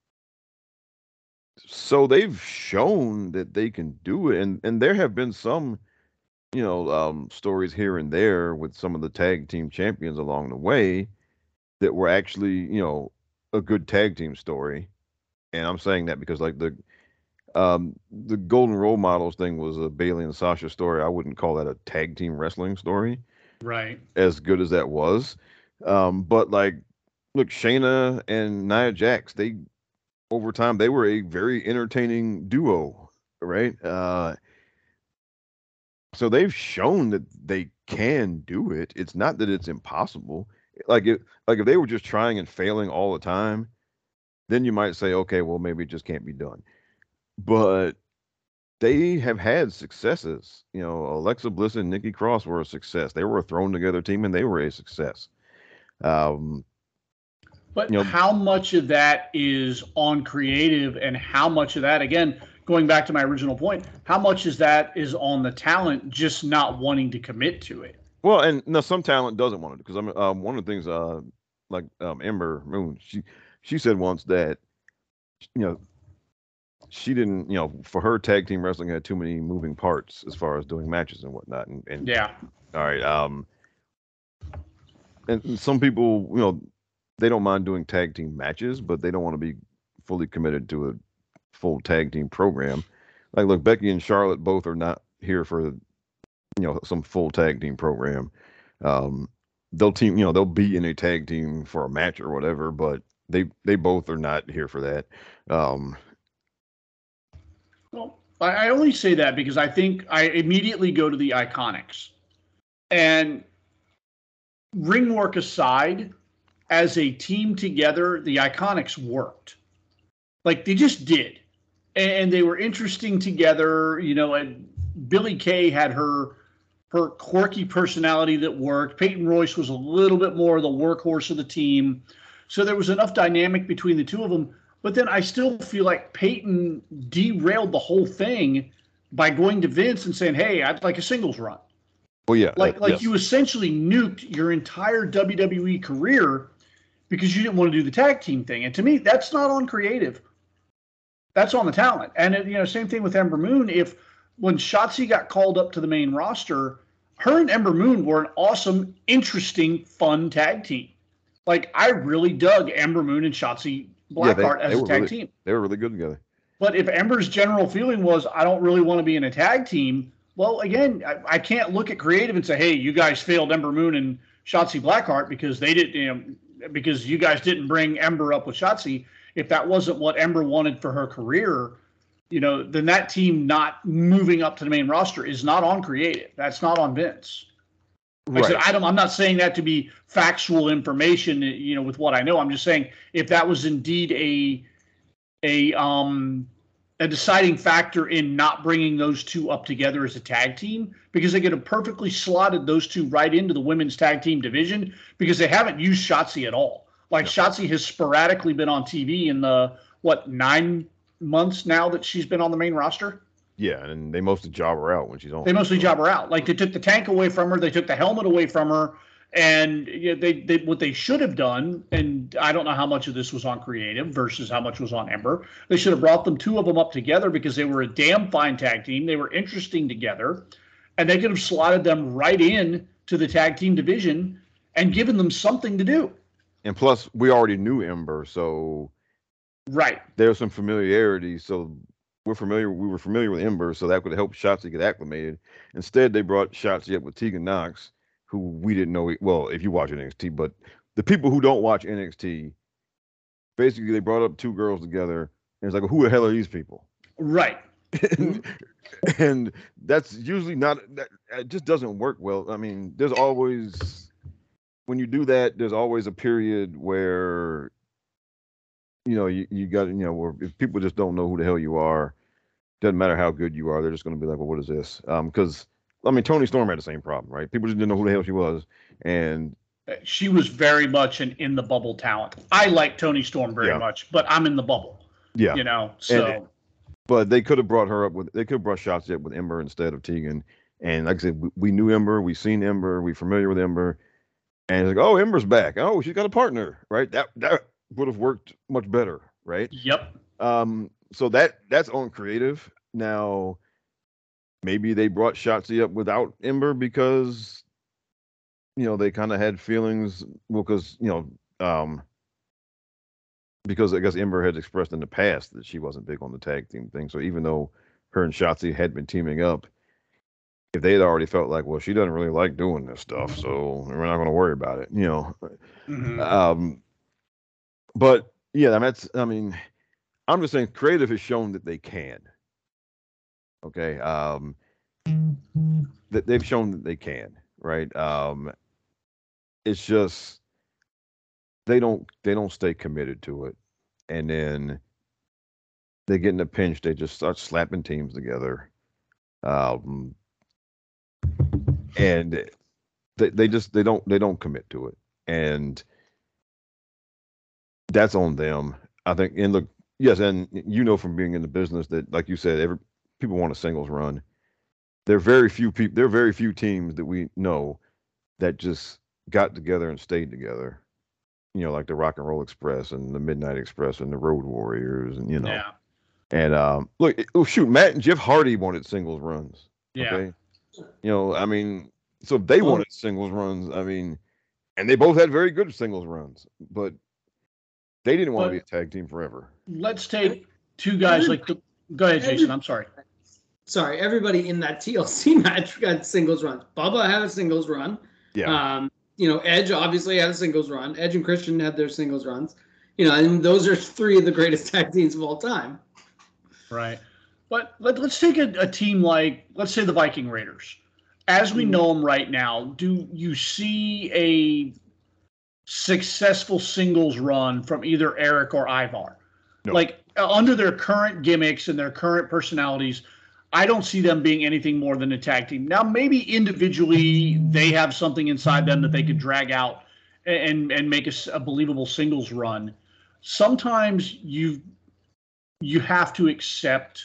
S4: so they've shown that they can do it, and and there have been some, you know, um, stories here and there with some of the tag team champions along the way that were actually, you know, a good tag team story. And I'm saying that because like the um, the Golden Role Models thing was a Bailey and Sasha story. I wouldn't call that a tag team wrestling story,
S3: right?
S4: As good as that was, um, but like, look, Shayna and Nia Jax, they over time they were a very entertaining duo, right? Uh, so they've shown that they can do it. It's not that it's impossible. Like if like if they were just trying and failing all the time, then you might say, okay, well maybe it just can't be done. But they have had successes. You know, Alexa Bliss and Nikki Cross were a success. They were a thrown together team and they were a success. Um,
S3: but
S4: you know,
S3: how much of that is on creative and how much of that, again, going back to my original point, how much is that is on the talent just not wanting to commit to it?
S4: Well, and no, some talent doesn't want it because I'm um, one of the things uh, like um, Ember Moon, she she said once that, you know, she didn't, you know, for her tag team wrestling had too many moving parts as far as doing matches and whatnot. And, and
S3: yeah.
S4: All right. Um, and some people, you know, they don't mind doing tag team matches, but they don't want to be fully committed to a full tag team program. Like, look, Becky and Charlotte both are not here for, you know, some full tag team program. Um, they'll team, you know, they'll be in a tag team for a match or whatever, but they, they both are not here for that. Um,
S3: Well, I only say that because I think I immediately go to the Iconics. And ring work aside, as a team together, the Iconics worked. Like, they just did. And they were interesting together. You know, and Billie Kay had her her quirky personality that worked. Peyton Royce was a little bit more the workhorse of the team. So there was enough dynamic between the two of them. But then I still feel like Peyton derailed the whole thing by going to Vince and saying, hey, I'd like a singles run.
S4: Well, yeah.
S3: Like,
S4: uh,
S3: like
S4: yes.
S3: you essentially nuked your entire W W E career because you didn't want to do the tag team thing. And to me, that's not on creative. That's on the talent. And, it, you know, same thing with Ember Moon. If when Shotzi got called up to the main roster, her and Ember Moon were an awesome, interesting, fun tag team. Like, I really dug Ember Moon and Shotzi Blackheart
S4: yeah, they,
S3: as
S4: they
S3: a tag
S4: really,
S3: team.
S4: They were really good together.
S3: But if Ember's general feeling was, I don't really want to be in a tag team, well, again, I, I can't look at creative and say, hey, you guys failed Ember Moon and Shotzi Blackheart because they didn't, you know, because you guys didn't bring Ember up with Shotzi. If that wasn't what Ember wanted for her career, you know, then that team not moving up to the main roster is not on creative. That's not on Vince. Like right. I said, I don't, I'm not saying that to be factual information, you know, with what I know. I'm just saying if that was indeed a a um a deciding factor in not bringing those two up together as a tag team, because they could have perfectly slotted those two right into the women's tag team division because they haven't used Shotzi at all. Like no. Shotzi has sporadically been on T V in the, what, nine months now that she's been on the main roster?
S4: Yeah, and they mostly job her out when she's on.
S3: They mostly job her out. Like, they took the tank away from her. They took the helmet away from her. And you know, they, they what they should have done, and I don't know how much of this was on creative versus how much was on Ember, they should have brought them, two of them up together because they were a damn fine tag team. They were interesting together. And they could have slotted them right in to the tag team division and given them something to do.
S4: And plus, we already knew Ember, so
S3: right
S4: there's some familiarity. So we're familiar. We were familiar with Ember, so that could help Shotzi get acclimated. Instead, they brought Shotzi up with Tegan Nox, who we didn't know. Well, if you watch N X T, but the people who don't watch N X T, basically they brought up two girls together, and it's like, who the hell are these people?
S3: Right.
S4: and, and that's usually not that. It just doesn't work well. I mean, there's always when you do that, there's always a period where you know you, you got you know where if people just don't know who the hell you are, doesn't matter how good you are, they're just going to be like, well, what is this? Um, because I mean, Toni Storm had the same problem, right? People just didn't know who the hell she was, and
S3: she was very much an in the bubble talent. I like Toni Storm very
S4: Yeah.
S3: much, but I'm in the bubble.
S4: yeah,
S3: You know, so
S4: And- but they could have brought her up with they could have brought shots up with Ember instead of Tegan. And like I said, we, we knew Ember, we seen Ember, we familiar with Ember, and it's like, oh, Ember's back. Oh, she's got a partner, right? That that would have worked much better, right?
S3: yep.
S4: Um, so that that's on creative. Now, maybe they brought Shotzi up without Ember because you know they kind of had feelings. Well, because you know, um, because I guess Ember had expressed in the past that she wasn't big on the tag team thing. So even though her and Shotzi had been teaming up, if they had already felt like, well, she doesn't really like doing this stuff, so we're not going to worry about it, you know.
S3: Mhm.
S4: Um, but yeah, I mean, that's, I mean, I'm just saying, creative has shown that they can. Okay, um, that they've shown that they can, right? Um, it's just they don't they don't stay committed to it, and then they get in a pinch, they just start slapping teams together, um, and they they just they don't they don't commit to it, and that's on them. I think in the yes, and you know from being in the business that, like you said, every people want a singles run. There are very few people. There are very few teams that we know that just got together and stayed together. You know, like the Rock and Roll Express and the Midnight Express and the Road Warriors, and you know.
S3: Yeah.
S4: And um, look, oh shoot, Matt and Jeff Hardy wanted singles runs.
S3: Yeah.
S4: Okay? You know, I mean, so if they
S5: Well-
S4: wanted singles runs, I mean, and they both had very good singles runs, but they didn't want to be a tag team forever.
S3: Let's take two guys like the. Go ahead, Jason. I'm sorry.
S5: Sorry, everybody in that T L C match got singles runs. Bubba had a singles run.
S4: Yeah.
S5: Um, you know, Edge obviously had a singles run. Edge and Christian had their singles runs. You know, and those are three of the greatest tag teams of all time.
S3: Right. But let, let's take a, a team like, let's say the Viking Raiders. As we
S5: Mhm.
S3: know them right now, do you see a successful singles run from either Eric or Ivar?
S4: No.
S3: Like, uh, under their current gimmicks and their current personalities, I don't see them being anything more than a tag team. Now, maybe individually they have something inside them that they could drag out and and make a, s- a believable singles run. Sometimes you you have to accept,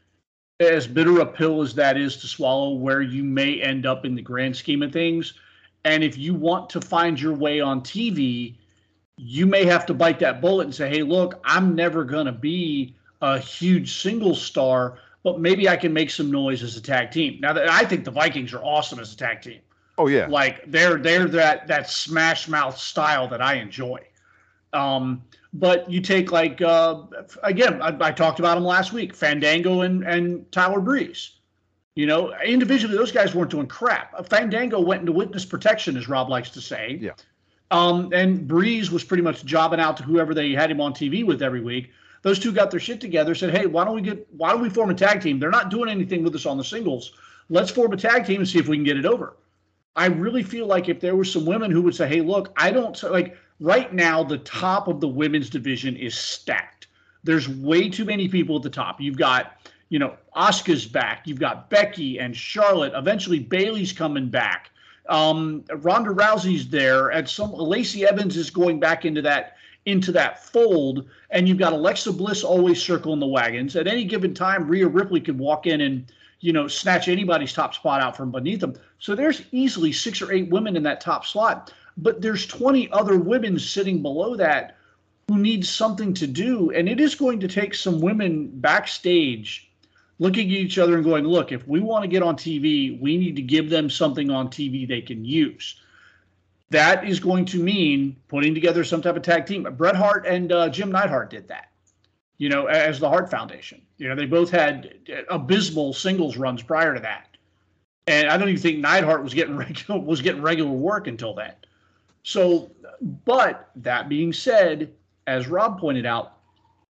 S3: as bitter a pill as that is to swallow, where you may end up in the grand scheme of things. And if you want to find your way on T V, you may have to bite that bullet and say, hey, look, I'm never going to be a huge single star, but maybe I can make some noise as a tag team. Now, that I think the Vikings are awesome as a tag team.
S4: Oh yeah.
S3: Like they're they're that that smash mouth style that I enjoy. Um, but you take like uh, again, I, I talked about them last week, Fandango and and Tyler Breeze. You know, individually those guys weren't doing crap. Fandango went into witness protection, as Rob likes to say.
S4: Yeah.
S3: Um, and Breeze was pretty much jobbing out to whoever they had him on T V with every week. Those two got their shit together, said, hey, why don't we get why don't we form a tag team? They're not doing anything with us on the singles. Let's form a tag team and see if we can get it over. I really feel like if there were some women who would say, hey, look, I don't like right now, the top of the women's division is stacked. There's way too many people at the top. You've got, you know, Asuka's back. You've got Becky and Charlotte. Eventually, Bayley's coming back. Um, Ronda Rousey's there. And some Lacey Evans is going back into that into that fold. And you've got Alexa Bliss always circling the wagons. At any given time, Rhea Ripley could walk in and, you know, snatch anybody's top spot out from beneath them. So there's easily six or eight women in that top slot. But there's twenty other women sitting below that who need something to do. And it is going to take some women backstage looking at each other and going, look, if we want to get on T V, we need to give them something on T V they can use. That is going to mean putting together some type of tag team. Bret Hart and uh, Jim Neidhart did that, you know, as the Hart Foundation. You know, they both had abysmal singles runs prior to that. And I don't even think Neidhart was getting regular, was getting regular work until then. So, but that being said, as Rob pointed out,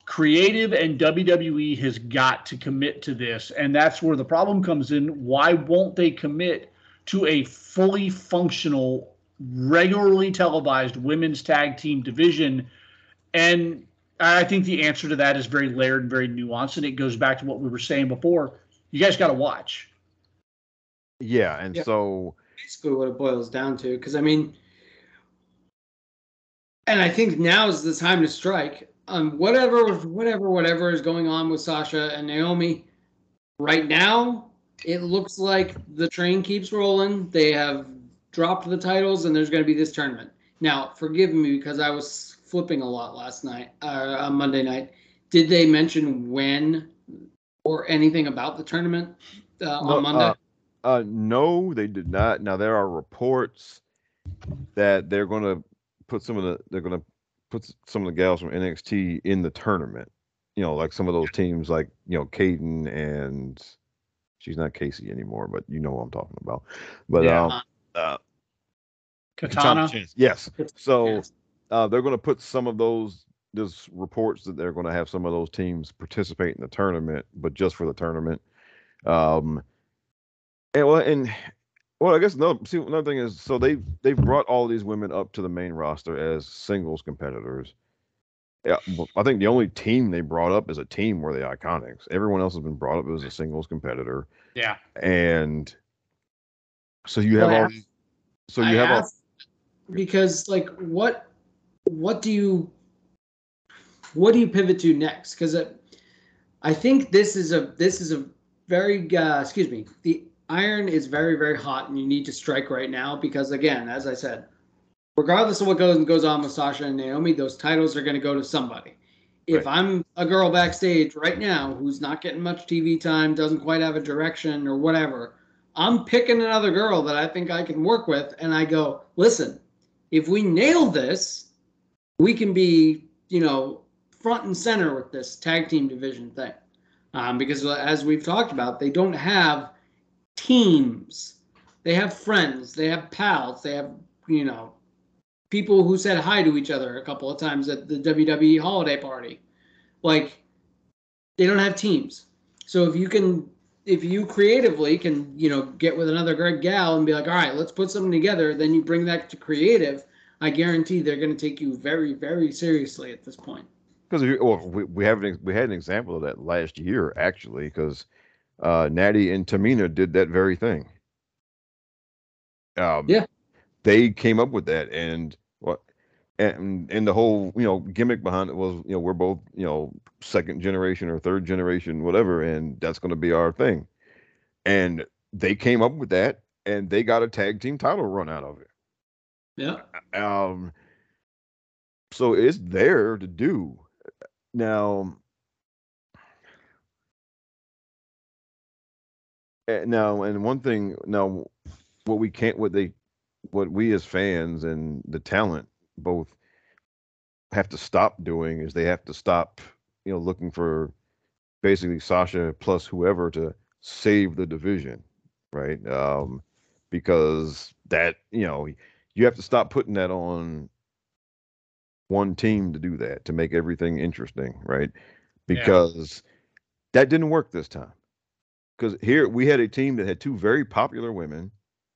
S3: Creative and W W E has got to commit to this, and that's where the problem comes in. Why won't they commit to a fully functional, regularly televised women's tag team division? And I think the answer to that is very layered and very nuanced, and it goes back to what we were saying before. You guys got to watch.
S4: Yeah, and
S5: Yeah.
S4: so
S5: Basically what it boils down to, because I mean, and I think now is the time to strike. Um, whatever, whatever, whatever is going on with Sasha and Naomi, right now, it looks like the train keeps rolling. They have dropped the titles, and there's going to be this tournament. Now, forgive me because I was flipping a lot last night, uh, on Monday night. Did they mention when or anything about the tournament uh,
S4: no,
S5: on Monday?
S4: Uh, uh, no, they did not. Now there are reports that they're going to put some of the they're going to put some of the gals from N X T in the tournament. You know, like some of those teams, like you know, Kaden and she's not Casey anymore, but you know what I'm talking about. But
S3: Yeah.
S4: um, uh,
S3: Katana.
S4: Chance. Yes. So
S5: Yes.
S4: uh, they're going to put some of those. There's reports that they're going to have some of those teams participate in the tournament, but just for the tournament. Um, and well, and well, I guess another see another thing is so they they've brought all these women up to the main roster as singles competitors. Yeah, well, I think the only team they brought up as a team were the Iconics. Everyone else has been brought up as a singles competitor,
S3: Yeah.
S4: and so you have
S5: Well, I
S4: all. These, so you
S5: I
S4: have all.
S5: asked because like what what do you what do you pivot to next? Because I think this is a this is a very uh, excuse me the iron is very very hot and you need to strike right now because again as I said, regardless of what goes goes on with Sasha and Naomi, those titles are going to go to somebody. If
S4: Right.
S5: I'm a girl backstage right now who's not getting much T V time, doesn't quite have a direction or whatever, I'm picking another girl that I think I can work with, and I go, listen, if we nail this, we can be, you know, front and center with this tag team division thing. Um, because as we've talked about, they don't have teams. They have friends. They have pals. They have, you know, people who said hi to each other a couple of times at the W W E holiday party. Like, they don't have teams. So if you can, if you creatively can, you know, get with another great gal and be like, all right, let's put something together, then you bring that to creative, I guarantee they're going to take you very, very seriously at this point.
S4: Because well, we we have an, we had an example of that last year actually, because uh, Natty and Tamina did that very thing. Um,
S5: Yeah.
S4: they came up with that, and what, and and the whole you know gimmick behind it was you know we're both you know second generation or third generation whatever, and that's going to be our thing, and they came up with that, and they got a tag team title run out of it.
S5: Yeah.
S4: Um, so it's there to do. Now, eh, now, and one thing, now, what we can't, what they, what we as fans and the talent both have to stop doing is they have to stop, you know, looking for basically Sasha plus whoever to save the division, right? Um, because that, you know, you have to stop putting that on one team to do that, to make everything interesting, right? Because that didn't work this time. Because here we had a team that had two very popular women,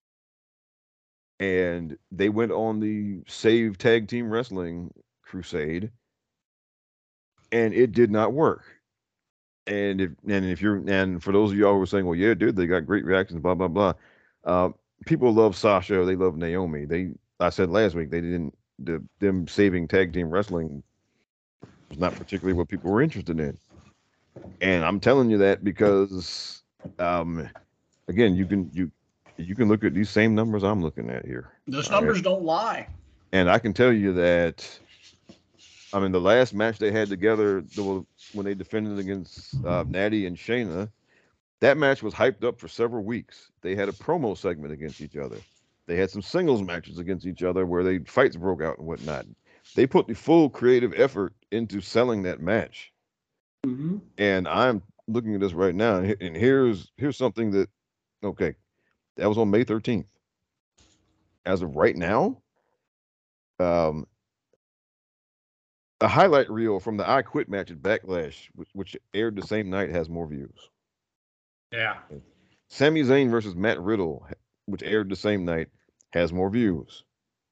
S4: and they went on the Save Tag Team Wrestling crusade, and it did not work. And if and if you're and for those of y'all who were saying, well, yeah, dude, they got great reactions, blah blah blah. Uh, people love Sasha, they love Naomi. They I said last week they didn't the, them saving tag team wrestling was not particularly what people were interested in. And I'm telling you that because um again, you can you you can look at these same numbers I'm looking at here.
S3: Those
S4: all
S3: numbers
S4: right?
S3: don't lie.
S4: And I can tell you that I mean the last match they had together the, when they defended against uh, Natty and Shayna, that match was hyped up for several weeks. They had a promo segment against each other. They had some singles matches against each other where they fights broke out and whatnot. They put the full creative effort into selling that match.
S5: Mm-hmm.
S4: And I'm looking at this right now, and, and here's here's something that okay, that was on May thirteenth. As of right now, um, A highlight reel from the I Quit match at Backlash, which, which aired the same night, has more views.
S3: Yeah.
S4: Sami Zayn versus Matt Riddle, which aired the same night, has more views.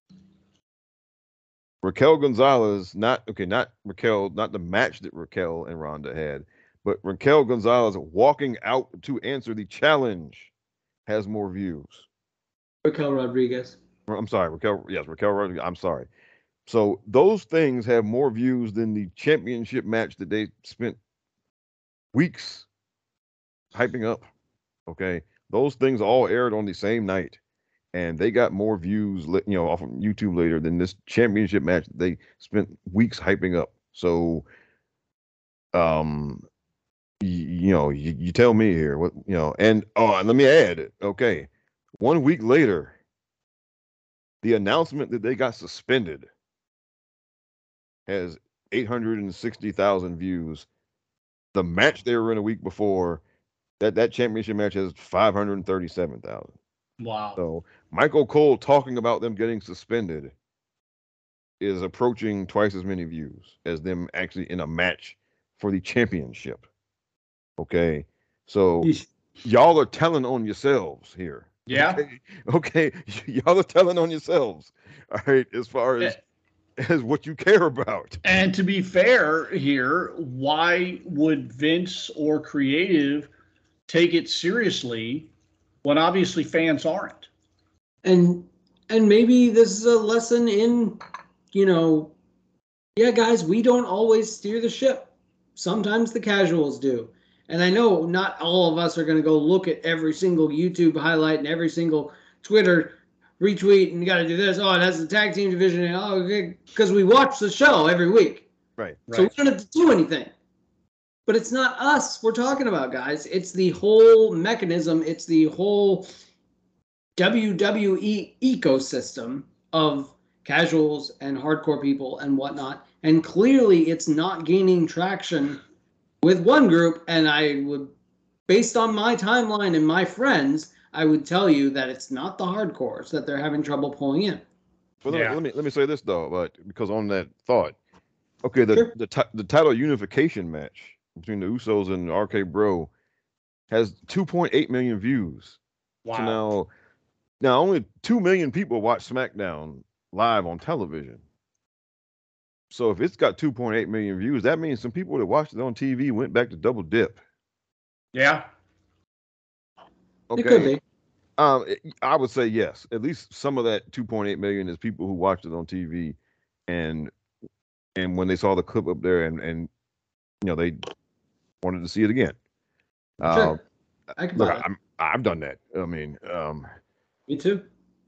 S4: Raquel Gonzalez, not okay, not Raquel, not the match that Raquel and Ronda had, but Raquel Gonzalez walking out to answer the challenge has more views.
S5: Raquel Rodriguez.
S4: I'm sorry, Raquel. Yes, Raquel Rodriguez. I'm sorry. So those things have more views than the championship match that they spent weeks hyping up. Okay, those things all aired on the same night, and they got more views, you know, off of YouTube later than this championship match that they spent weeks hyping up. So, um, you, you know, you, you tell me here what you know, and oh, and let me add, okay, one week later, the announcement that they got suspended has eight hundred sixty thousand views. The match they were in a week before, that that championship match has five hundred thirty-seven thousand.
S3: Wow.
S4: So Michael Cole talking about them getting suspended is approaching twice as many views as them actually in a match for the championship. Okay. So y'all are telling on yourselves here.
S3: Yeah.
S4: Okay. Okay. Y'all are telling on yourselves. All right. As far as as what you care about.
S3: And to be fair here, why would Vince or creative take it seriously when obviously fans aren't?
S5: And and maybe this is a lesson in, you know, yeah, guys, we don't always steer the ship. Sometimes the casuals do. And I know not all of us are going to go look at every single YouTube highlight and every single Twitter retweet and you got to do this. Oh, it has the tag team division. And, oh, because we watch the show every week.
S4: Right.
S5: So
S3: right.
S5: we don't have to do anything. But it's not us we're talking about, guys. It's the whole mechanism. It's the whole W W E ecosystem of casuals and hardcore people and whatnot. And clearly it's not gaining traction with one group. And I would, based on my timeline and my friends, I would tell you that it's not the hardcores that they're having trouble pulling in.
S4: Well,
S3: yeah.
S4: let me let me say this though, but because on that thought, okay, the
S5: Sure.
S4: the t- the title unification match between the Usos and R K Bro has two point eight million views.
S3: Wow.
S4: So now, now only two million people watch SmackDown live on television. So if it's got two point eight million views, that means some people that watched it on T V went back to double dip.
S3: Yeah.
S4: Okay.
S5: It could be.
S4: Um, I would say yes. At least some of that two point eight million is people who watched it on T V, and and when they saw the clip up there, and and you know they wanted to see it again.
S5: Sure.
S4: Uh,
S5: I can
S4: look,
S5: buy that.
S4: I'm, I've done that. I mean, um,
S5: Me too.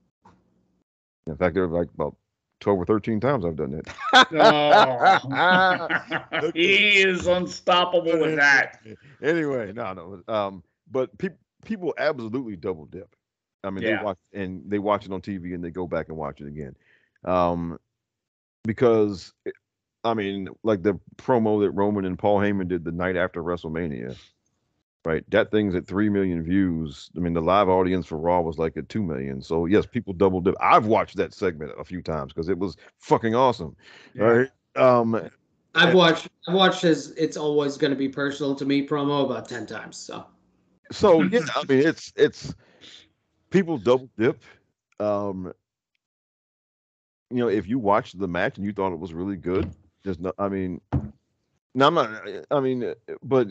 S4: in fact, there were like about twelve or thirteen times I've done that.
S3: Oh. He is unstoppable with that.
S4: Anyway, no, no. Um, but people people absolutely double dip. I mean,
S3: Yeah.
S4: they watch and they watch it on T V and they go back and watch it again. Um, because I mean, like the promo that Roman and Paul Heyman did the night after WrestleMania, right? That thing's at three million views. I mean, the live audience for Raw was like at two million. So yes, people double dip. I've watched that segment a few times because it was fucking awesome,
S3: Yeah.
S4: right? Um,
S5: I've watched I've watched his It's Always Gonna Be Personal to Me promo about ten times. So
S4: so yeah, I mean, it's it's people double dip. Um, you know, if you watched the match and you thought it was really good, there's no. I mean, no, I'm not. I mean, but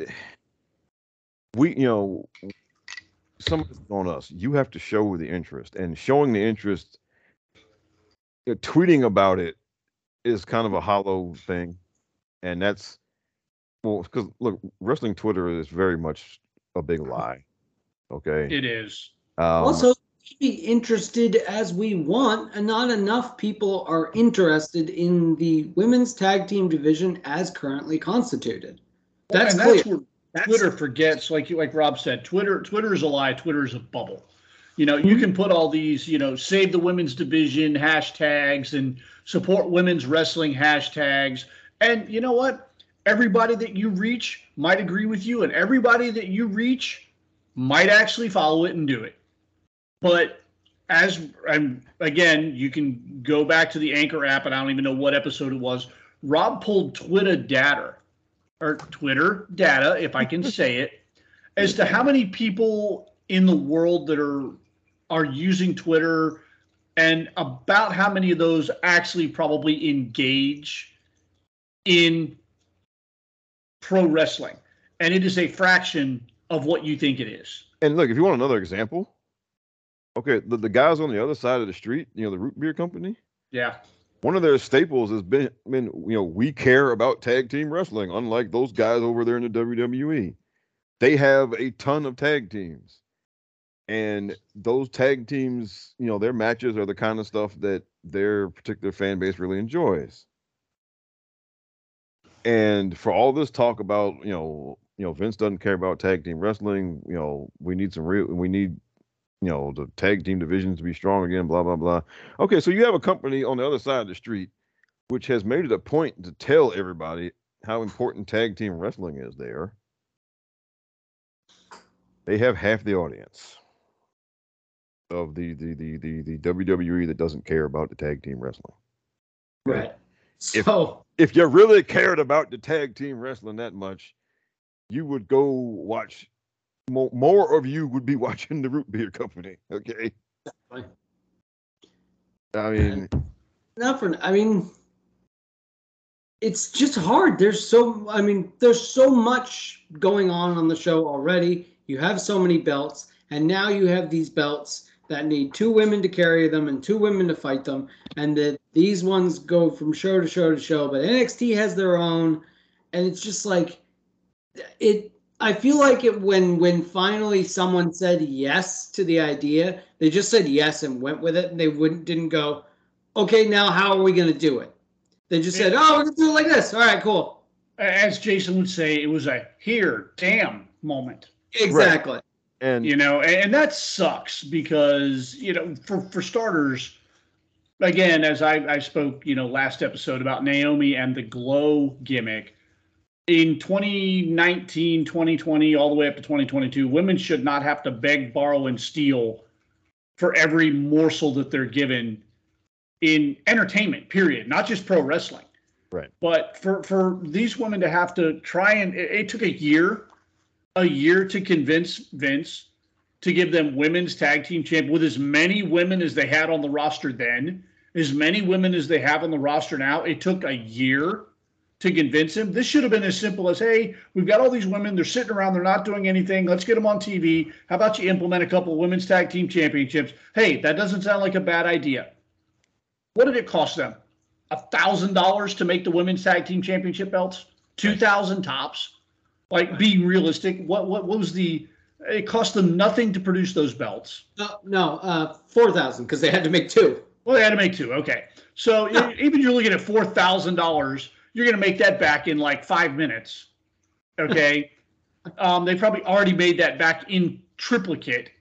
S4: we, you know, some of it's on us. You have to show the interest, and showing the interest, you know, tweeting about it is kind of a hollow thing, and that's well, because look, wrestling Twitter is very much a big lie. Okay.
S3: It is.
S4: Um,
S5: also be interested as we want, and not enough people are interested in the women's tag team division as currently constituted. That's
S3: and
S5: clear.
S3: that's where Twitter forgets, like you, like Rob said, Twitter Twitter is a lie. Twitter is a bubble. You know, you can put all these, you know, save the women's division hashtags and support women's wrestling hashtags. And you know what? Everybody that you reach might agree with you, and everybody that you reach might actually follow it and do it. But as, and again, you can go back to the Anchor app, and I don't even know what episode it was. Rob pulled Twitter data, or Twitter data, if I can say it, as to how many people in the world that are are using Twitter, and about how many of those actually probably engage in pro wrestling. And it is a fraction of what you think it is.
S4: And look, if you want another example, okay, the, the guys on the other side of the street, you know, the root beer company.
S3: Yeah.
S4: One of their staples has been, been, you know, we care about tag team wrestling, unlike those guys over there in the W W E. They have a ton of tag teams. And those tag teams, you know, their matches are the kind of stuff that their particular fan base really enjoys. And for all this talk about, you know, you know, Vince doesn't care about tag team wrestling, you know, we need some real, we need, you know, the tag team division to be strong again, blah, blah, blah. Okay, so you have a company on the other side of the street which has made it a point to tell everybody how important tag team wrestling is there. They have half the audience of the the the the, the W W E that doesn't care about the tag team wrestling.
S5: Right.
S4: If,
S5: So
S4: if you really cared about the tag team wrestling that much, you would go watch. More, more of you would be watching the root beer company. Okay. I mean,
S5: not for. I mean, it's just hard. There's so. I mean, there's so much going on on the show already. You have so many belts, and now you have these belts that need two women to carry them and two women to fight them, and that these ones go from show to show to show. But N X T has their own, and it's just like it. I feel like it when when finally someone said yes to the idea, they just said yes and went with it, and they wouldn't didn't go, okay, now how are we going to do it? They just said, oh, we're going to do it like this. All right, cool.
S3: As Jason would say, it was a here, damn moment.
S5: Exactly.
S4: Right. And
S3: you know, and, and that sucks because, you know, for, for starters, again, as I, I spoke, you know, last episode about Naomi and the glow gimmick, in twenty nineteen, twenty twenty, all the way up to twenty twenty-two, women should not have to beg, borrow, and steal for every morsel that they're given in entertainment, period, not just pro wrestling.
S4: Right.
S3: But for, for these women to have to try and it, it took a year, a year to convince Vince to give them women's tag team champion with as many women as they had on the roster then, as many women as they have on the roster now. It took a year to convince him. This should have been as simple as, hey, we've got all these women. They're sitting around. They're not doing anything. Let's get them on T V. How about you implement a couple of women's tag team championships? Hey, that doesn't sound like a bad idea. What did it cost them? A thousand dollars to make the women's tag team championship belts? Two thousand tops? Like, being realistic, what, what what was the, it cost them nothing to produce those belts.
S5: No, no, uh, four thousand because they had to make two.
S3: Well, they had to make two. Okay. So no. Even you're looking at four thousand dollars, you're going to make that back in like five minutes. Okay. um, they probably already made that back in triplicate.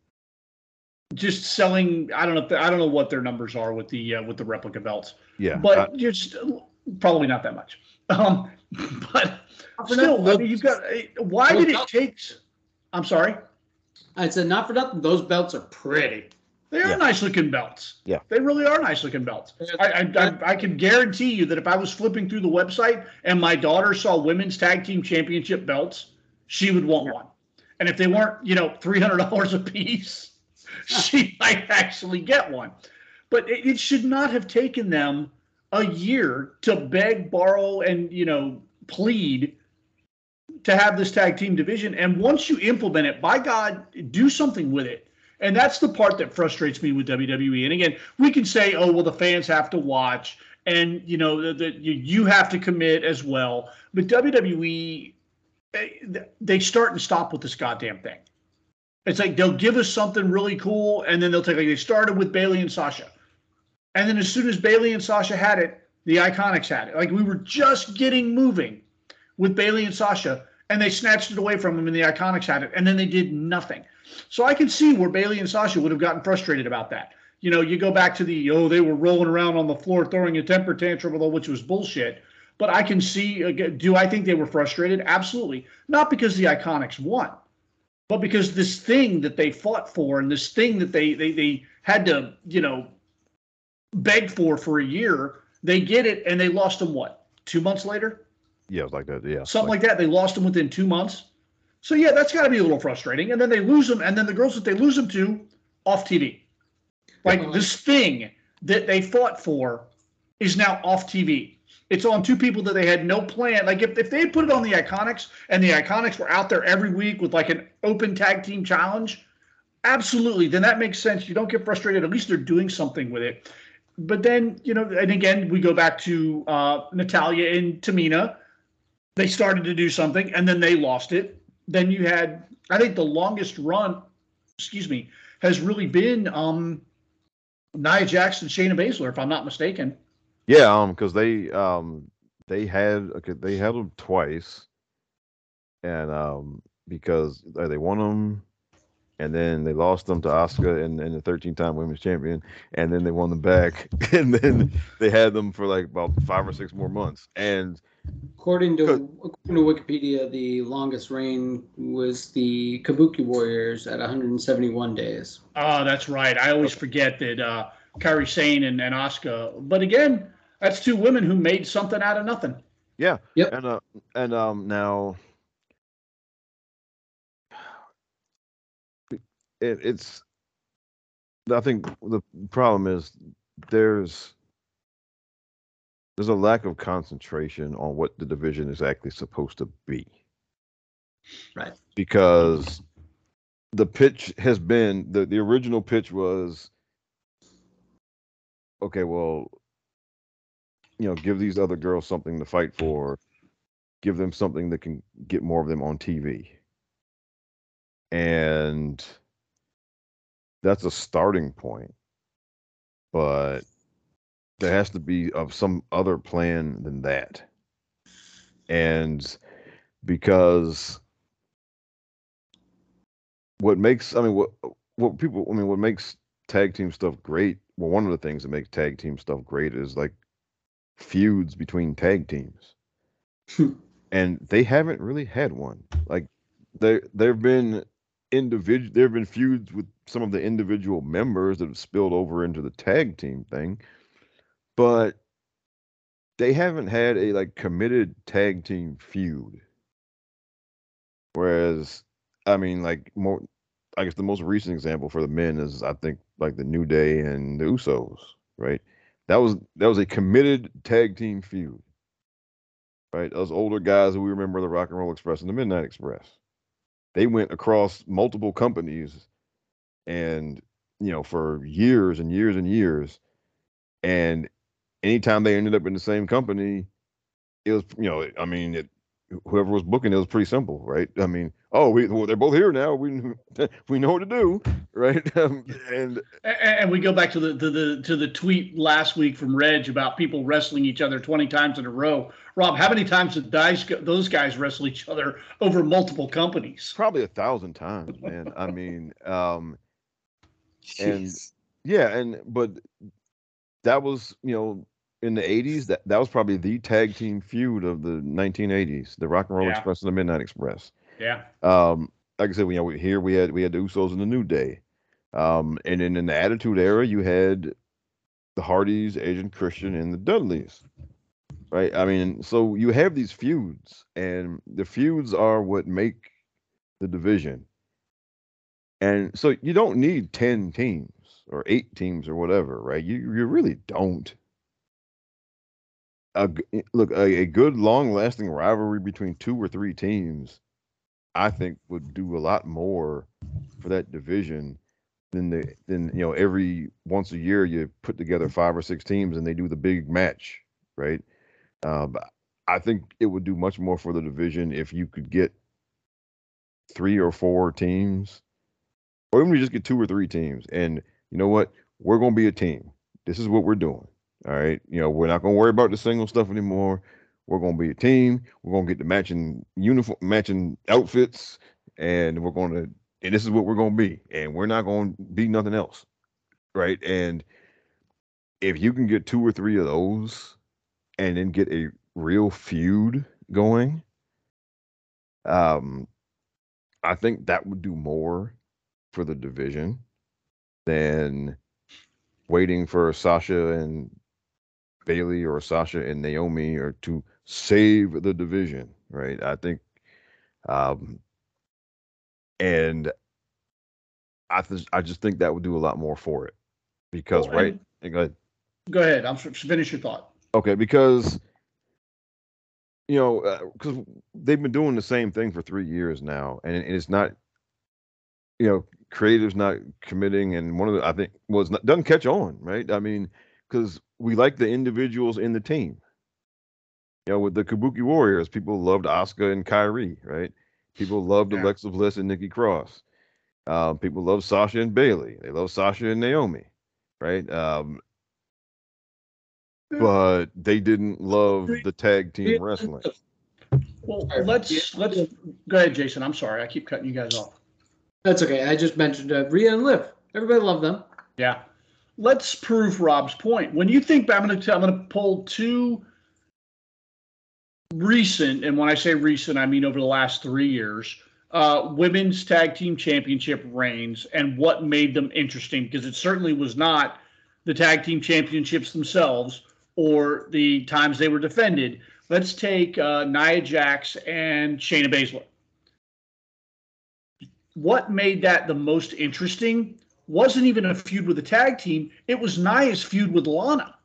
S3: Just selling, I don't know. If I don't know what their numbers are with the uh, with the replica belts.
S4: Yeah,
S3: but
S4: uh,
S3: just probably not that much. Um, but still, I mean, you've got. Why did it take? I'm sorry.
S5: I said not for nothing. Those belts are pretty.
S3: They are
S4: yeah.
S3: nice looking belts.
S4: Yeah,
S3: they really are nice looking belts. I, I, I I can guarantee you that if I was flipping through the website and my daughter saw women's tag team championship belts, she would want one. And if they weren't, you know, three hundred dollars a piece, she might actually get one. But it, it should not have taken them a year to beg, borrow, and, you know, plead to have this tag team division. And once you implement it, by God, do something with it. And that's the part that frustrates me with W W E. And again, we can say, oh, well, the fans have to watch and, you know, that the, you, you have to commit as well. But W W E, they, they start and stop with this goddamn thing. It's like they'll give us something really cool, and then they'll take, like, they started with Bayley and Sasha. And then as soon as Bayley and Sasha had it, the Iconics had it. Like, we were just getting moving with Bayley and Sasha, and they snatched it away from them, and the Iconics had it, and then they did nothing. So I can see where Bayley and Sasha would have gotten frustrated about that. You know, you go back to the, oh, they were rolling around on the floor throwing a temper tantrum, which was bullshit. But I can see, do I think they were frustrated? Absolutely. Not because the Iconics won, but because this thing that they fought for and this thing that they they they had to, you know, beg for for a year, they get it, and they lost them what? two months later.
S4: Yeah, it was like that. Yeah,
S3: something like, like that. They lost them within two months. So yeah, that's got to be a little frustrating. And then they lose them, and then the girls that they lose them to, off T V. Like yeah. This thing that they fought for is now off T V. It's on two people that they had no plan. Like if, if they had put it on the Iconics and the Iconics were out there every week with like an open tag team challenge, absolutely, then that makes sense. You don't get frustrated. At least they're doing something with it. But then, you know, and again, we go back to uh, Natalya and Tamina. They started to do something, and then they lost it. Then you had, I think the longest run, excuse me, has really been um, Nia Jax and Shayna Baszler, if I'm not mistaken.
S4: Yeah, um, because they um they had okay, they had them twice, and um because they won them, and then they lost them to Asuka and, and the thirteen-time women's champion, and then they won them back, and then they had them for like about five or six more months. And
S5: according to according to Wikipedia, the longest reign was the Kabuki Warriors at one hundred seventy-one days.
S3: Oh, that's right. I always forget that uh, Kairi Sane and, and Asuka. But again, that's two women who made something out of nothing.
S4: Yeah.
S5: Yep.
S4: And uh, and um now it, it's I think the problem is there's there's a lack of concentration on what the division is actually supposed to be.
S5: Right.
S4: Because the pitch has been the, the original pitch was okay, well, you know, give these other girls something to fight for, give them something that can get more of them on T V. And that's a starting point. But there has to be of some other plan than that. And because what makes, I mean, what, what people, I mean, what makes tag team stuff great, well, one of the things that makes tag team stuff great is like feuds between tag teams. And they haven't really had one. Like there there've been individual there have been feuds with some of the individual members that have spilled over into the tag team thing, but they haven't had a like committed tag team feud. Whereas, I mean, like more, I guess the most recent example for the men is I think like the New Day and the Usos, right? That was that was a committed tag team feud, right? Those older guys who we remember, the Rock and Roll Express and the Midnight Express. They went across multiple companies, and you know, for years and years and years. And anytime they ended up in the same company, it was, you know, I mean, it, whoever was booking it was pretty simple, right? I mean, oh, we well, they're both here now. We we know what to do, right? Um, and
S3: and we go back to the to the to the tweet last week from Reg about people wrestling each other twenty times in a row. Rob, how many times did those guys wrestle each other over multiple companies?
S4: Probably a thousand times, man. I mean, um, and yeah, and but that was, you know, in the eighties, that, that was probably the tag team feud of the nineteen eighties, the Rock and Roll yeah. Express and the Midnight Express.
S3: Yeah.
S4: Um, like I said, we, you know, here we had we had the Usos and the New Day. Um, and then in the Attitude Era, you had the Hardys, Agent Christian, and the Dudleys. Right? I mean, so you have these feuds, and the feuds are what make the division. And so you don't need ten teams or eight teams or whatever, right? You you really don't. A, look, a, a good, long-lasting rivalry between two or three teams, I think, would do a lot more for that division than the than you know every once a year you put together five or six teams and they do the big match, right? Um, I think it would do much more for the division if you could get three or four teams, or even just get two or three teams. And you know what? We're going to be a team. This is what we're doing. All right. You know, we're not going to worry about the single stuff anymore. We're going to be a team. We're going to get the matching uniform, matching outfits, and we're going to, and this is what we're going to be. And we're not going to be nothing else. Right. And if you can get two or three of those and then get a real feud going, um, I think that would do more for the division than waiting for Sasha and Bailey or Sasha and Naomi or to save the division, right? I think, um, and I th- I just think that would do a lot more for it because,
S3: Well,
S4: right?
S3: and
S4: Go ahead.
S3: go ahead. I'm s- finish your thought.
S4: Okay, because you know, because they've been doing the same thing for three years now, and, it- it's not, you know, creatives not committing, and one of the I think was not doesn't catch on, right? I mean, because we like the individuals in the team. You know, with the Kabuki Warriors, people loved Asuka and Kyrie, right? People loved
S3: Yeah.
S4: Alexa Bliss and Nikki Cross. Um, people love Sasha and Bailey. They love Sasha and Naomi, right? Um, but they didn't love the tag team wrestling.
S3: Well, let's let's go ahead, Jason. I'm sorry, I keep cutting you guys off.
S5: That's okay. I just mentioned uh, Rhea and Liv. Everybody loved them.
S3: Yeah, let's prove Rob's point. When you think I'm going to I'm going to pull two recent, and when I say recent, I mean over the last three years, uh, women's tag team championship reigns and what made them interesting, because it certainly was not the tag team championships themselves or the times they were defended. Let's take uh, Nia Jax and Shayna Baszler. What made that the most interesting wasn't even a feud with the tag team. It was Nia's feud with Lana.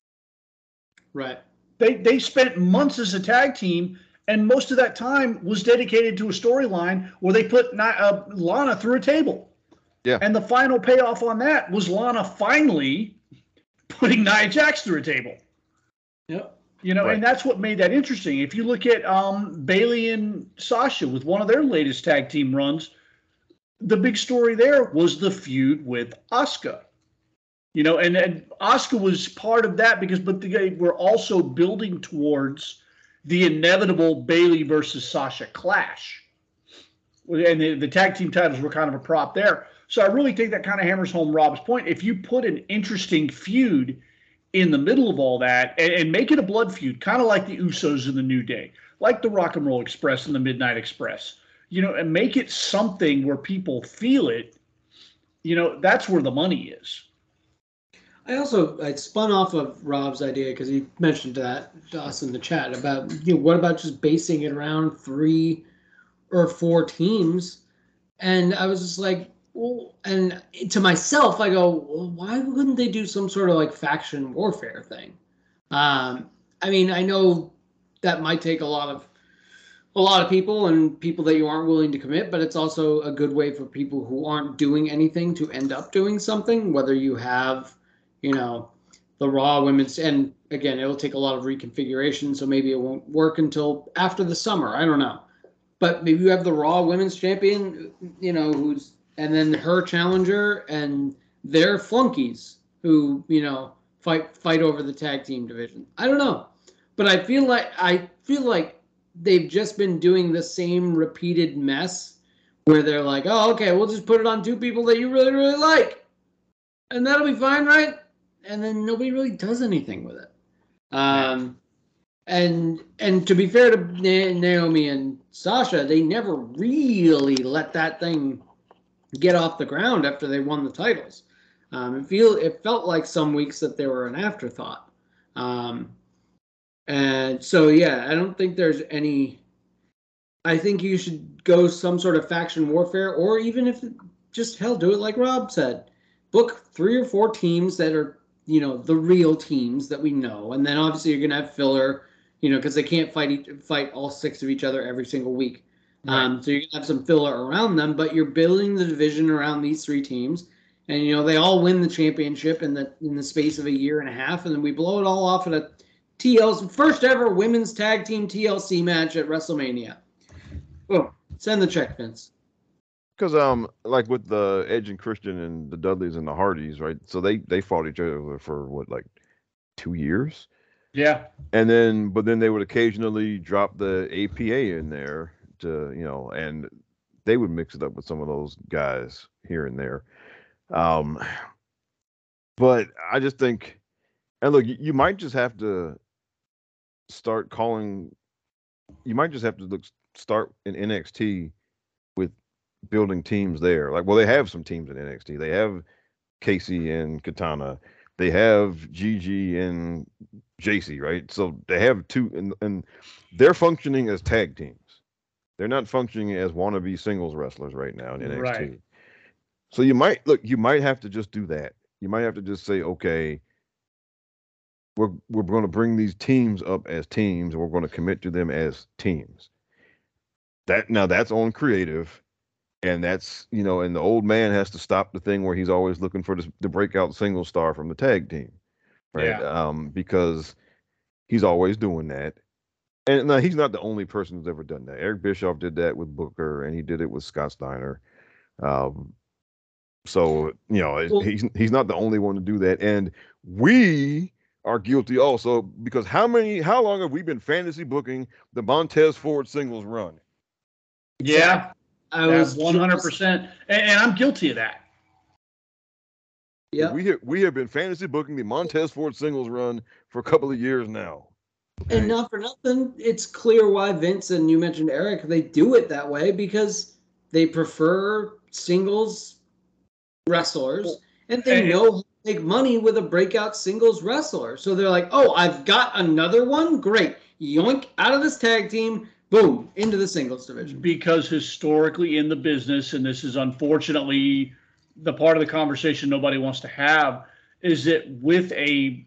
S5: Right.
S3: They they spent months as a tag team, and most of that time was dedicated to a storyline where they put uh, Lana through a table.
S4: Yeah.
S3: And the final payoff on that was Lana finally putting Nia Jax through a table.
S5: Yep.
S3: You know,
S4: Right.
S3: and that's what made that interesting. If you look at um, Bailey and Sasha with one of their latest tag team runs, the big story there was the feud with Asuka. You know, and, and Asuka was part of that because, but they were also building towards the inevitable Bailey versus Sasha clash. And the, the tag team titles were kind of a prop there. So I really think that kind of hammers home Rob's point. If you put an interesting feud in the middle of all that and, and make it a blood feud, kind of like the Usos in the New Day, like the Rock and Roll Express and the Midnight Express, you know, and make it something where people feel it, you know, that's where the money is.
S5: I also I spun off of Rob's idea because he mentioned that to us in the chat about, you know, what about just basing it around three or four teams? And I was just like, well, and to myself, I go, well, why wouldn't they do some sort of like faction warfare thing? Um, I mean, I know that might take a lot of a lot of people and people that you aren't willing to commit, but it's also a good way for people who aren't doing anything to end up doing something, whether you have, you know, the Raw women's, and again, it'll take a lot of reconfiguration, so maybe it won't work until after the summer. I don't know. But maybe you have the Raw women's champion, you know, who's, and then her challenger and their flunkies who, you know, fight fight over the tag team division. I don't know. But I feel like I feel like they've just been doing the same repeated mess where they're like, oh, okay, we'll just put it on two people that you really, really like. And that'll be fine, right? And then nobody really does anything with it. Um, and and to be fair to Na- Naomi and Sasha, they never really let that thing get off the ground after they won the titles. Um, it feel it felt like some weeks that they were an afterthought. Um, and so yeah, I don't think there's any. I think you should go some sort of faction warfare, or even if just hell, do it like Rob said. Book three or four teams that are, you know, the real teams that we know, and then obviously you're gonna have filler, you know, because they can't fight each, fight all six of each other every single week.
S3: Right.
S5: Um, so you're gonna have some filler around them, but you're building the division around these three teams, and you know they all win the championship in the in the space of a year and a half, and then we blow it all off at a T L C first ever women's tag team T L C match at WrestleMania. Boom! Send the check, Vince.
S4: Because um, like with the Edge and Christian and the Dudleys and the Hardys, right? So they they fought each other for what, like two years,
S3: Yeah.
S4: and then but then they would occasionally drop the A P A in there to, you know, and they would mix it up with some of those guys here and there. Um, but I just think, and look, you, you might just have to start calling. You might just have to look start in N X T with building teams there. Like, well, they have some teams in N X T. They have Casey and Katana. They have Gigi and J C, right? So they have two, and, and they're functioning as tag teams. They're not functioning as wannabe singles wrestlers right now in N X T.
S3: Right.
S4: So you might look, you might have to just do that. You might have to just say, okay, we're we're going to bring these teams up as teams, and we're going to commit to them as teams. That now that's on creative, and that's, you know, and the old man has to stop the thing where he's always looking for the, the breakout single star from the tag team, right?
S3: Yeah.
S4: Um, because he's always doing that. And now he's not the only person who's ever done that. Eric Bischoff did that with Booker, and he did it with Scott Steiner. Um, so you know,
S5: Well,
S4: he's he's not the only one to do that, and we are guilty also, because how many, how long have we been fantasy booking the Montez Ford singles run?
S3: Yeah.
S5: I was
S3: one hundred percent. And, and I'm guilty of that.
S5: Yeah.
S4: We have, we have been fantasy booking the Montez Ford singles run for a couple of years now. Okay?
S5: And not for nothing, it's clear why Vince and you mentioned Eric, they do it that way because they prefer singles wrestlers and they know how to make money with a breakout singles wrestler. So they're like, oh, I've got another one? Great. Yoink out of this tag team, boom, into the singles division.
S3: Because historically in the business, and this is unfortunately the part of the conversation nobody wants to have, is that with a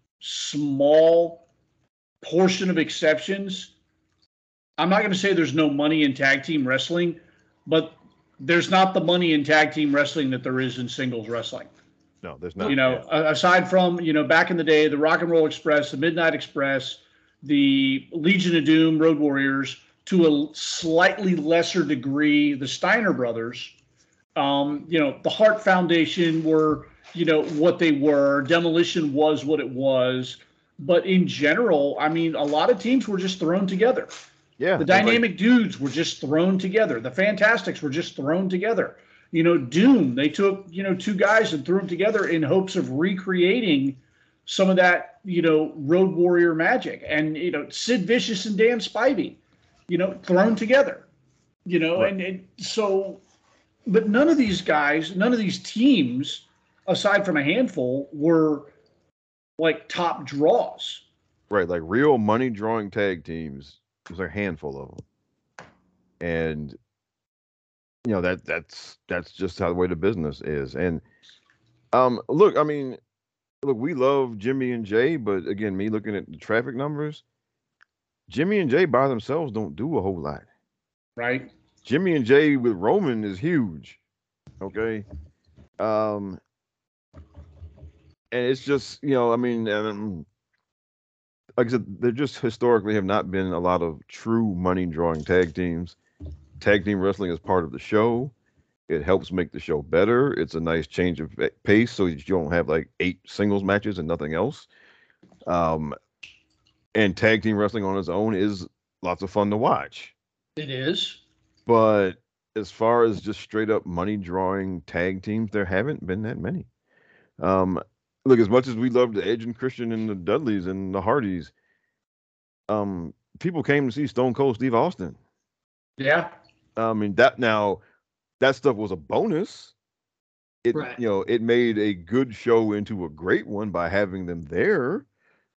S3: small portion of exceptions, I'm not going to say there's no money in tag team wrestling, but there's not the money in tag team wrestling that there is in singles wrestling.
S4: No, there's not.
S3: You know, yeah. aside from, you know, back in the day, the Rock and Roll Express, the Midnight Express, the Legion of Doom, Road Warriors, to a slightly lesser degree, the Steiner brothers, um, you know, the Hart Foundation were, you know, what they were. Demolition was what it was. But in general, I mean, a lot of teams were just thrown together.
S4: Yeah.
S3: The Dynamic like, Dudes were just thrown together. The Fantastics were just thrown together. You know, Doom, they took, you know, two guys and threw them together in hopes of recreating some of that, you know, Road Warrior magic. And, you know, Sid Vicious and Dan Spivey, you know, thrown together, you know, right. and, and so, but none of these guys, none of these teams, aside from a handful, were like top draws.
S4: Right. Like real money drawing tag teams, there's a handful of them. And, you know, that that's that's just how the way the business is. And um, look, I mean, look, we love Jimmy and Jay, but again, me looking at the traffic numbers, Jimmy and Jay by themselves don't do a whole lot.
S3: Right.
S4: Jimmy and Jay with Roman is huge. Okay. Um, and it's just, you know, I mean, um, like I said, there just historically have not been a lot of true money drawing tag teams. Tag team wrestling is part of the show. It helps make the show better. It's a nice change of pace so you don't have like eight singles matches and nothing else. Um, and tag team wrestling on its own is lots of fun to watch.
S3: It is.
S4: But as far as just straight up money drawing tag teams, there haven't been that many. Um, look, as much as we love the Edge and Christian and the Dudleys and the Hardys, um, people came to see Stone Cold Steve Austin.
S3: Yeah.
S4: I mean, that now, that stuff was a bonus. It,
S5: right.
S4: you know, it made a good show into a great one by having them there.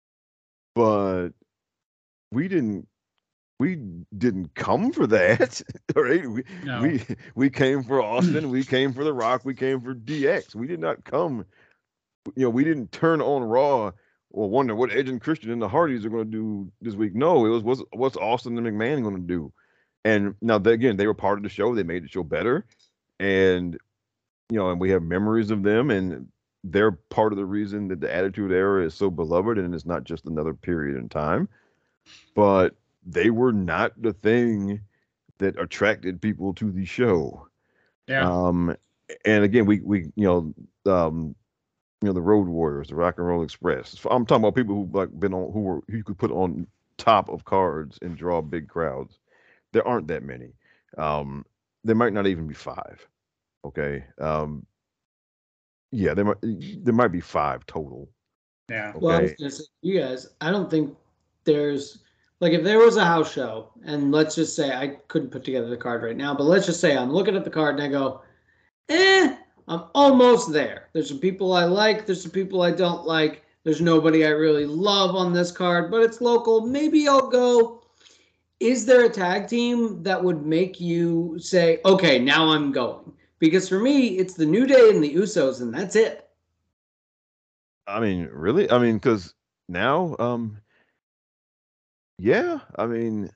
S4: But we didn't, we didn't come for that, right? We,
S3: no.
S4: we, we came for Austin. We came for The Rock. We came for D X. We did not come, you know, we didn't turn on Raw or wonder what Edge and Christian and the Hardys are going to do this week. No, it was what's, what's Austin and McMahon going to do? And now, they, again, they were part of the show. They made the show better. And, you know, and we have memories of them. And they're part of the reason that the Attitude Era is so beloved. And it's not just another period in time. But they were not the thing that attracted people to the show.
S3: Yeah.
S4: Um, and again, we, we you know, um, you know, the Road Warriors, the Rock and Roll Express. I'm talking about people who like been on, who were, who you could put on top of cards and draw big crowds. There aren't that many. Um, there might not even be five. Okay. Um, yeah, there might there might be five total.
S3: Yeah.
S4: Okay?
S5: Well, I was gonna say, you guys, I don't think there's like if there was a house show, and let's just say I couldn't put together the card right now, but let's just say I'm looking at the card and I go, eh, I'm almost there. There's some people I like, there's some people I don't like. There's nobody I really love on this card, but it's local. Maybe I'll go. Is there a tag team that would make you say, okay, now I'm going? Because for me, it's the New Day and the Usos, and that's it.
S4: I mean, really? I mean, because now, um, yeah, I mean,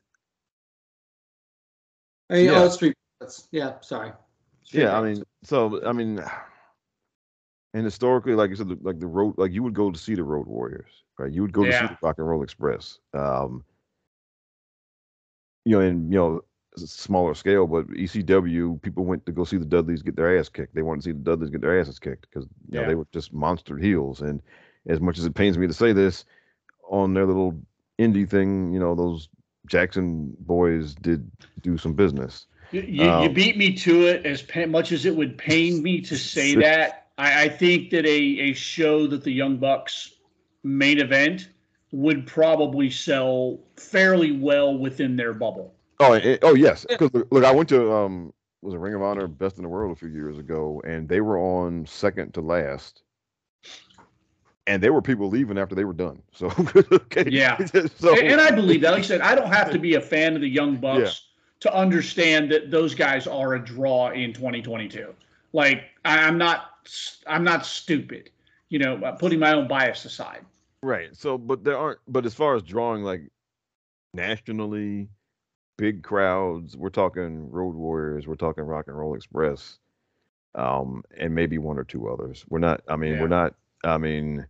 S5: I mean,
S4: yeah.
S5: oh, Street Profits. Yeah, sorry. Street
S4: yeah, I
S5: Profits.
S4: mean, so I mean, and historically, like you said, like the road, like you would go to see the Road Warriors, right? You would go to see
S3: Yeah.
S4: the Rock and Roll Express. Um, you know, in you know, it's a smaller scale, but E C W people went to go see the Dudleys get their ass kicked. They wanted to see the Dudleys get their asses kicked because you know
S3: Yeah.
S4: they were just monster heels. And as much as it pains me to say this, on their little indie thing, you know, those Jackson boys did do some business.
S3: You, you,
S4: Um,
S3: you beat me to it. As pa- much as it would pain me to say that, I, I think that a, a show that the Young Bucks main event would probably sell fairly well within their bubble.
S4: Oh, and, oh yes. Because look, look, I went to um, was a Ring of Honor Best in the World a few years ago, and they were on second to last, and there were people leaving after they were done. So okay,
S3: Yeah.
S4: so
S3: and, and I believe that. Like I said, I don't have to be a fan of the Young Bucks
S4: Yeah.
S3: to understand that those guys are a draw in twenty twenty-two. Like I, I'm not, I'm not stupid. You know, putting my own bias aside.
S4: right. So, but there aren't. But as far as drawing like nationally, big crowds, we're talking Road Warriors, we're talking Rock and Roll Express, um, and maybe one or two others. We're not. I mean,
S3: Yeah.
S4: we're not. I mean,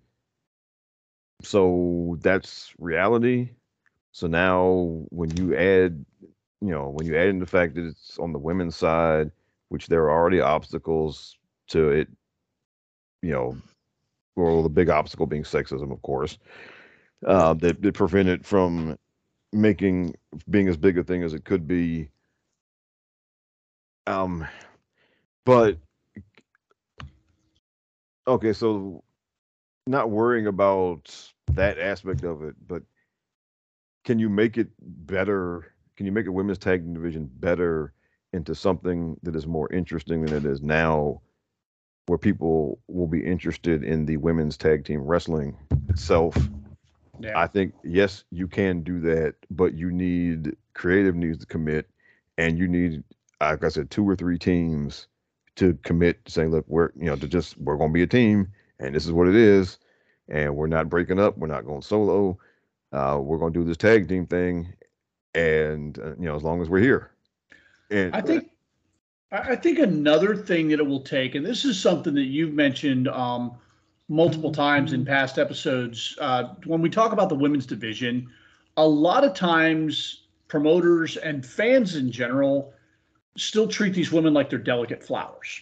S4: so that's reality. So now, when you add, you know, when you add in the fact that it's on the women's side, which there are already obstacles to it, you know, well, the big obstacle being sexism, of course, uh, that, that prevent it from making being as big a thing as it could be. Um, but okay, so not worrying about that aspect of it, but can you make it better? Can you make a women's tag team division better into something that is more interesting than it is now, where people will be interested in the women's tag team wrestling itself?
S3: Yeah.
S4: I think, yes, you can do that, but you need creative needs to commit, and you need, like I said, two or three teams to commit, saying, look, we're, you know, to just, we're going to be a team, and this is what it is, and we're not breaking up, we're not going solo, uh, we're going to do this tag team thing, and, uh, you know, as long as we're here. And
S3: I think I think another thing that it will take, and this is something that you've mentioned um, multiple times in past episodes, uh, when we talk about the women's division, a lot of times promoters and fans in general still treat these women like they're delicate flowers.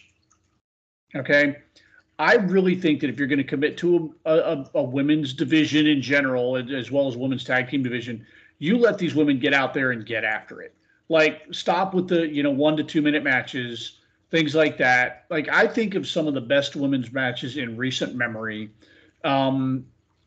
S3: Okay? I really think that if you're going to commit to a, a, a women's division in general, as well as women's tag team division, you let these women get out there and get after it. Like, stop with the, you know, one to two minute matches, things like that. Like, I think of some of the best women's matches in recent memory. Um,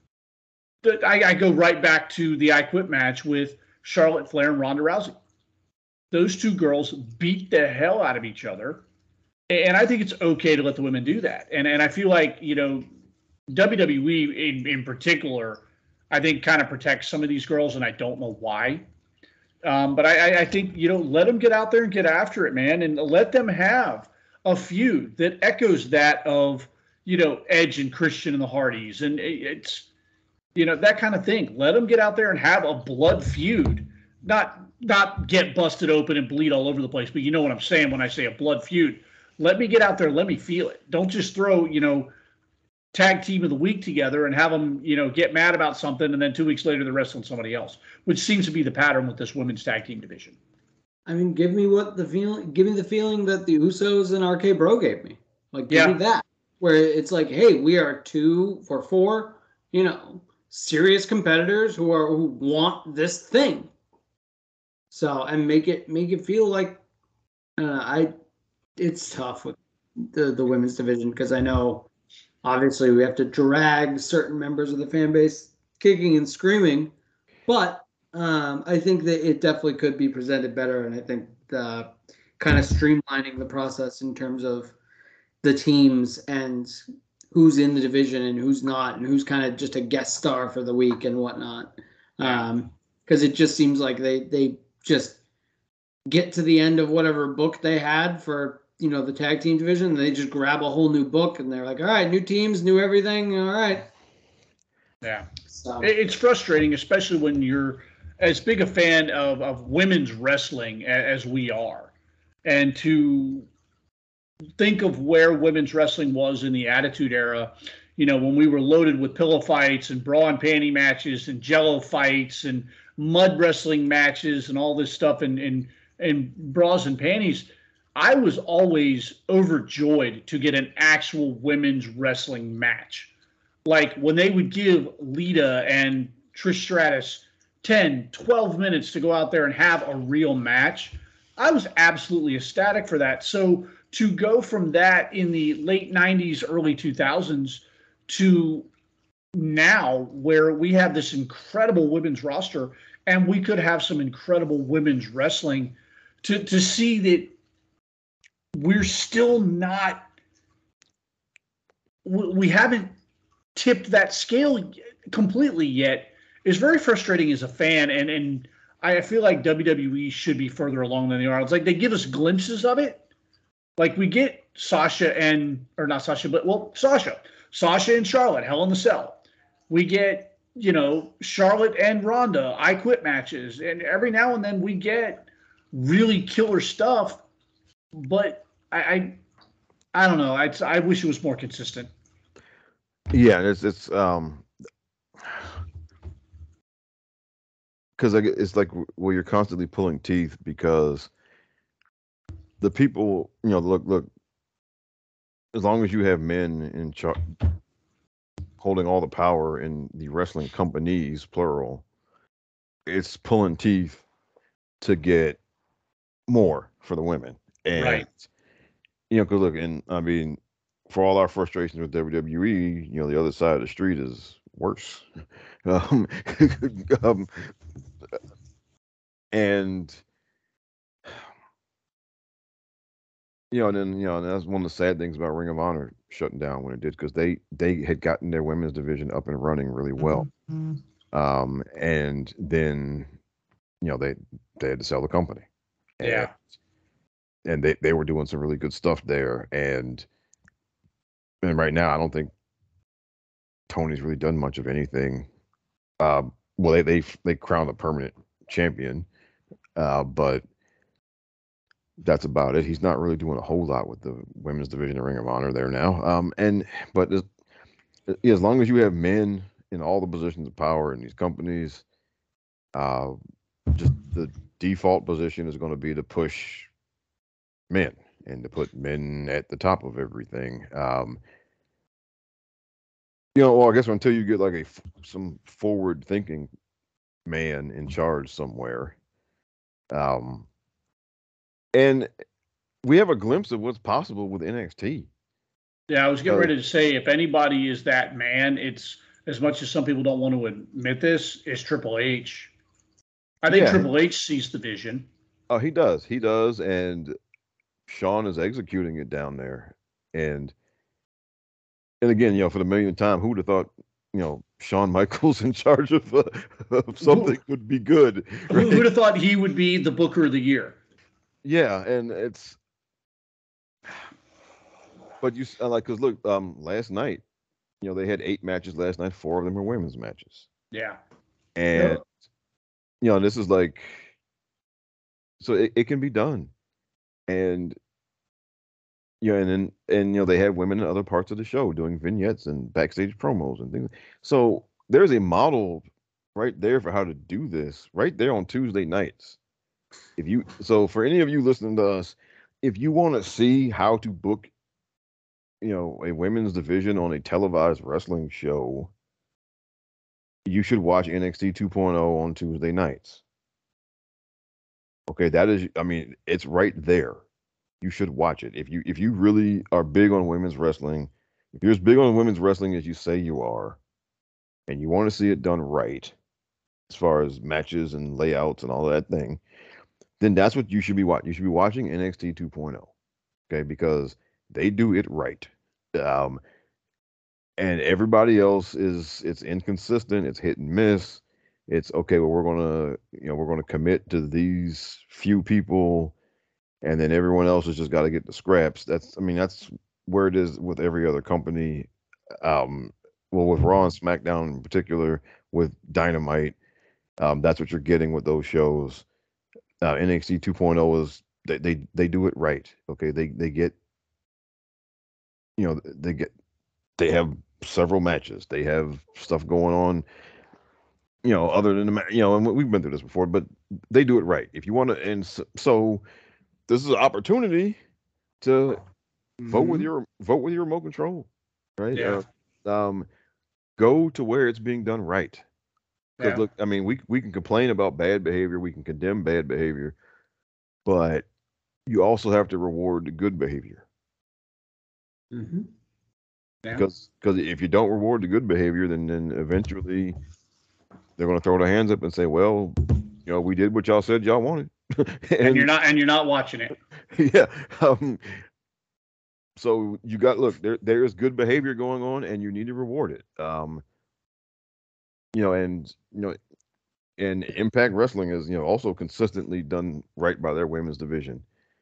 S3: that I, I go right back to the I Quit match with Charlotte Flair and Ronda Rousey. Those two girls beat the hell out of each other. And I think it's okay to let the women do that. And and I feel like, you know, W W E in, in particular, I think kind of protects some of these girls, and I don't know why. Um, but I, I think, you know, let them get out there and get after it, man, and let them have a feud that echoes that of, you know, Edge and Christian and the Hardys. And it's, you know, that kind of thing. Let them get out there and have a blood feud, not not get busted open and bleed all over the place. But you know what I'm saying when I say a blood feud. Let me get out there. Let me feel it. Don't just throw, you know, tag team of the week together and have them, you know, get mad about something, and then two weeks later they're wrestling somebody else, which seems to be the pattern with this women's tag team division.
S5: I mean, give me what the feeling, give me the feeling that the Usos and R K Bro gave me. Like, give
S3: Yeah.
S5: me that, where it's like, hey, we are two for four, you know, serious competitors who are who want this thing. So, and make it make it feel like, uh, I, it's tough with the the women's division because I know. Obviously, we have to drag certain members of the fan base kicking and screaming, but um, I think that it definitely could be presented better, and I think the kind of streamlining the process in terms of the teams and who's in the division and who's not, and who's kind of just a guest star for the week and whatnot. Um, because it just seems like they they just get to the end of whatever book they had for, you know, the tag team division, and they just grab a whole new book and they're like, all right, new teams, new everything. All right.
S3: Yeah.
S5: So
S3: It's frustrating, especially when you're as big a fan of, of women's wrestling as we are. And to think of where women's wrestling was in the Attitude Era, you know, when we were loaded with pillow fights and bra and panty matches and jello fights and mud wrestling matches and all this stuff and, and, and bras and panties, I was always overjoyed to get an actual women's wrestling match. Like when they would give Lita and Trish Stratus ten, twelve minutes to go out there and have a real match, I was absolutely ecstatic for that. So to go from that in the late nineties, early two thousands to now where we have this incredible women's roster and we could have some incredible women's wrestling, to, to see that we're still not, we haven't tipped that scale completely yet is very frustrating as a fan. And, and I feel like W W E should be further along than they are. It's like they give us glimpses of it. Like we get Sasha and, or not Sasha, but well, Sasha, Sasha and Charlotte, Hell in the Cell. We get, you know, Charlotte and Ronda, I Quit matches. And every now and then we get really killer stuff, but I, I, I don't know. I, I wish it was more consistent.
S4: Yeah, it's it's um because it's like well, you're constantly pulling teeth because the people, you know, look look. As long as you have men in charge, holding all the power in the wrestling companies, plural, it's pulling teeth to get more for the women, and
S3: Right.
S4: you know, because look, and I mean, for all our frustrations with W W E, you know, the other side of the street is worse. um, um, and you know, and then you know, and that's one of the sad things about Ring of Honor shutting down when it did, because they they had gotten their women's division up and running really well,
S5: mm-hmm.
S4: um, and then you know they they had to sell the company, and,
S3: Yeah.
S4: and they they were doing some really good stuff there, and and right now I don't think Tony's really done much of anything. Um, well, they they they crowned a permanent champion, uh, but that's about it. He's not really doing a whole lot with the women's division of Ring of Honor there now. Um, and but as, as long as you have men in all the positions of power in these companies, uh, just the default position is going to be to push men and to put men at the top of everything. Um, you know, well, I guess until you get like a some forward-thinking man in charge somewhere. Um, and we have a glimpse of what's possible with N X T.
S3: Yeah, I was getting
S4: So-
S3: ready to say, if anybody is that man, it's, as much as some people don't want to admit this, is Triple H. I think
S4: Yeah.
S3: Triple H sees the vision.
S4: Oh, he does. He does. And Sean is executing it down there. And and again, you know, for the millionth time, who would have thought, you know, Shawn Michaels in charge of, uh, of something would be good.
S3: Who
S4: Right?
S3: would have thought he would be the Booker of the Year?
S4: Yeah, and it's, but you s- uh, like, because look, um, last night, you know, they had eight matches last night. Four of them were women's matches,
S3: Yeah.
S4: and
S3: Yeah.
S4: you know, this is like, so it, it can be done, and you know, and then and you know, they had women in other parts of the show doing vignettes and backstage promos and things. So there's a model right there for how to do this right there on Tuesday nights. If you so for any of you listening to us, if you want to see how to book, you know, a women's division on a televised wrestling show, you should watch N X T two point oh on Tuesday nights. Okay, that is, I mean, it's right there. You should watch it. If you if you really are big on women's wrestling, if you're as big on women's wrestling as you say you are, and you want to see it done right, as far as matches and layouts and all that thing, then that's what you should be watching. You should be watching N X T two point oh. Okay, because they do it right. Um, and everybody else is it's inconsistent. It's hit and miss. It's okay. Well, we're gonna you know we're gonna commit to these few people, and then everyone else has just got to get the scraps. That's I mean that's where it is with every other company. Um, well, with Raw and SmackDown in particular, with Dynamite, um, that's what you're getting with those shows. Uh, N X T 2.0 is they, they they do it right. Okay, they they get you know they get they have several matches. They have stuff going on. You know, other than the ma- you know, and we've been through this before, but they do it right. If you want to, and so, so this is an opportunity to vote with
S5: Mhm.
S4: your vote with your remote control, right?
S3: Yeah.
S4: Uh, um, go to where it's being done right. Because
S3: Yeah.
S4: look, I mean, we we can complain about bad behavior, we can condemn bad behavior, but you also have to reward the good behavior.
S5: Mhm.
S3: Yeah.
S4: Because because if you don't reward the good behavior, then then eventually they're going to throw their hands up and say, "Well, you know, we did what y'all said y'all wanted,"
S3: And
S4: and
S3: you're not and you're not watching it.
S4: yeah. Um, so you got look there. There is good behavior going on, and you need to reward it. Um, you know, and you know, and Impact Wrestling is you know also consistently done right by their women's division,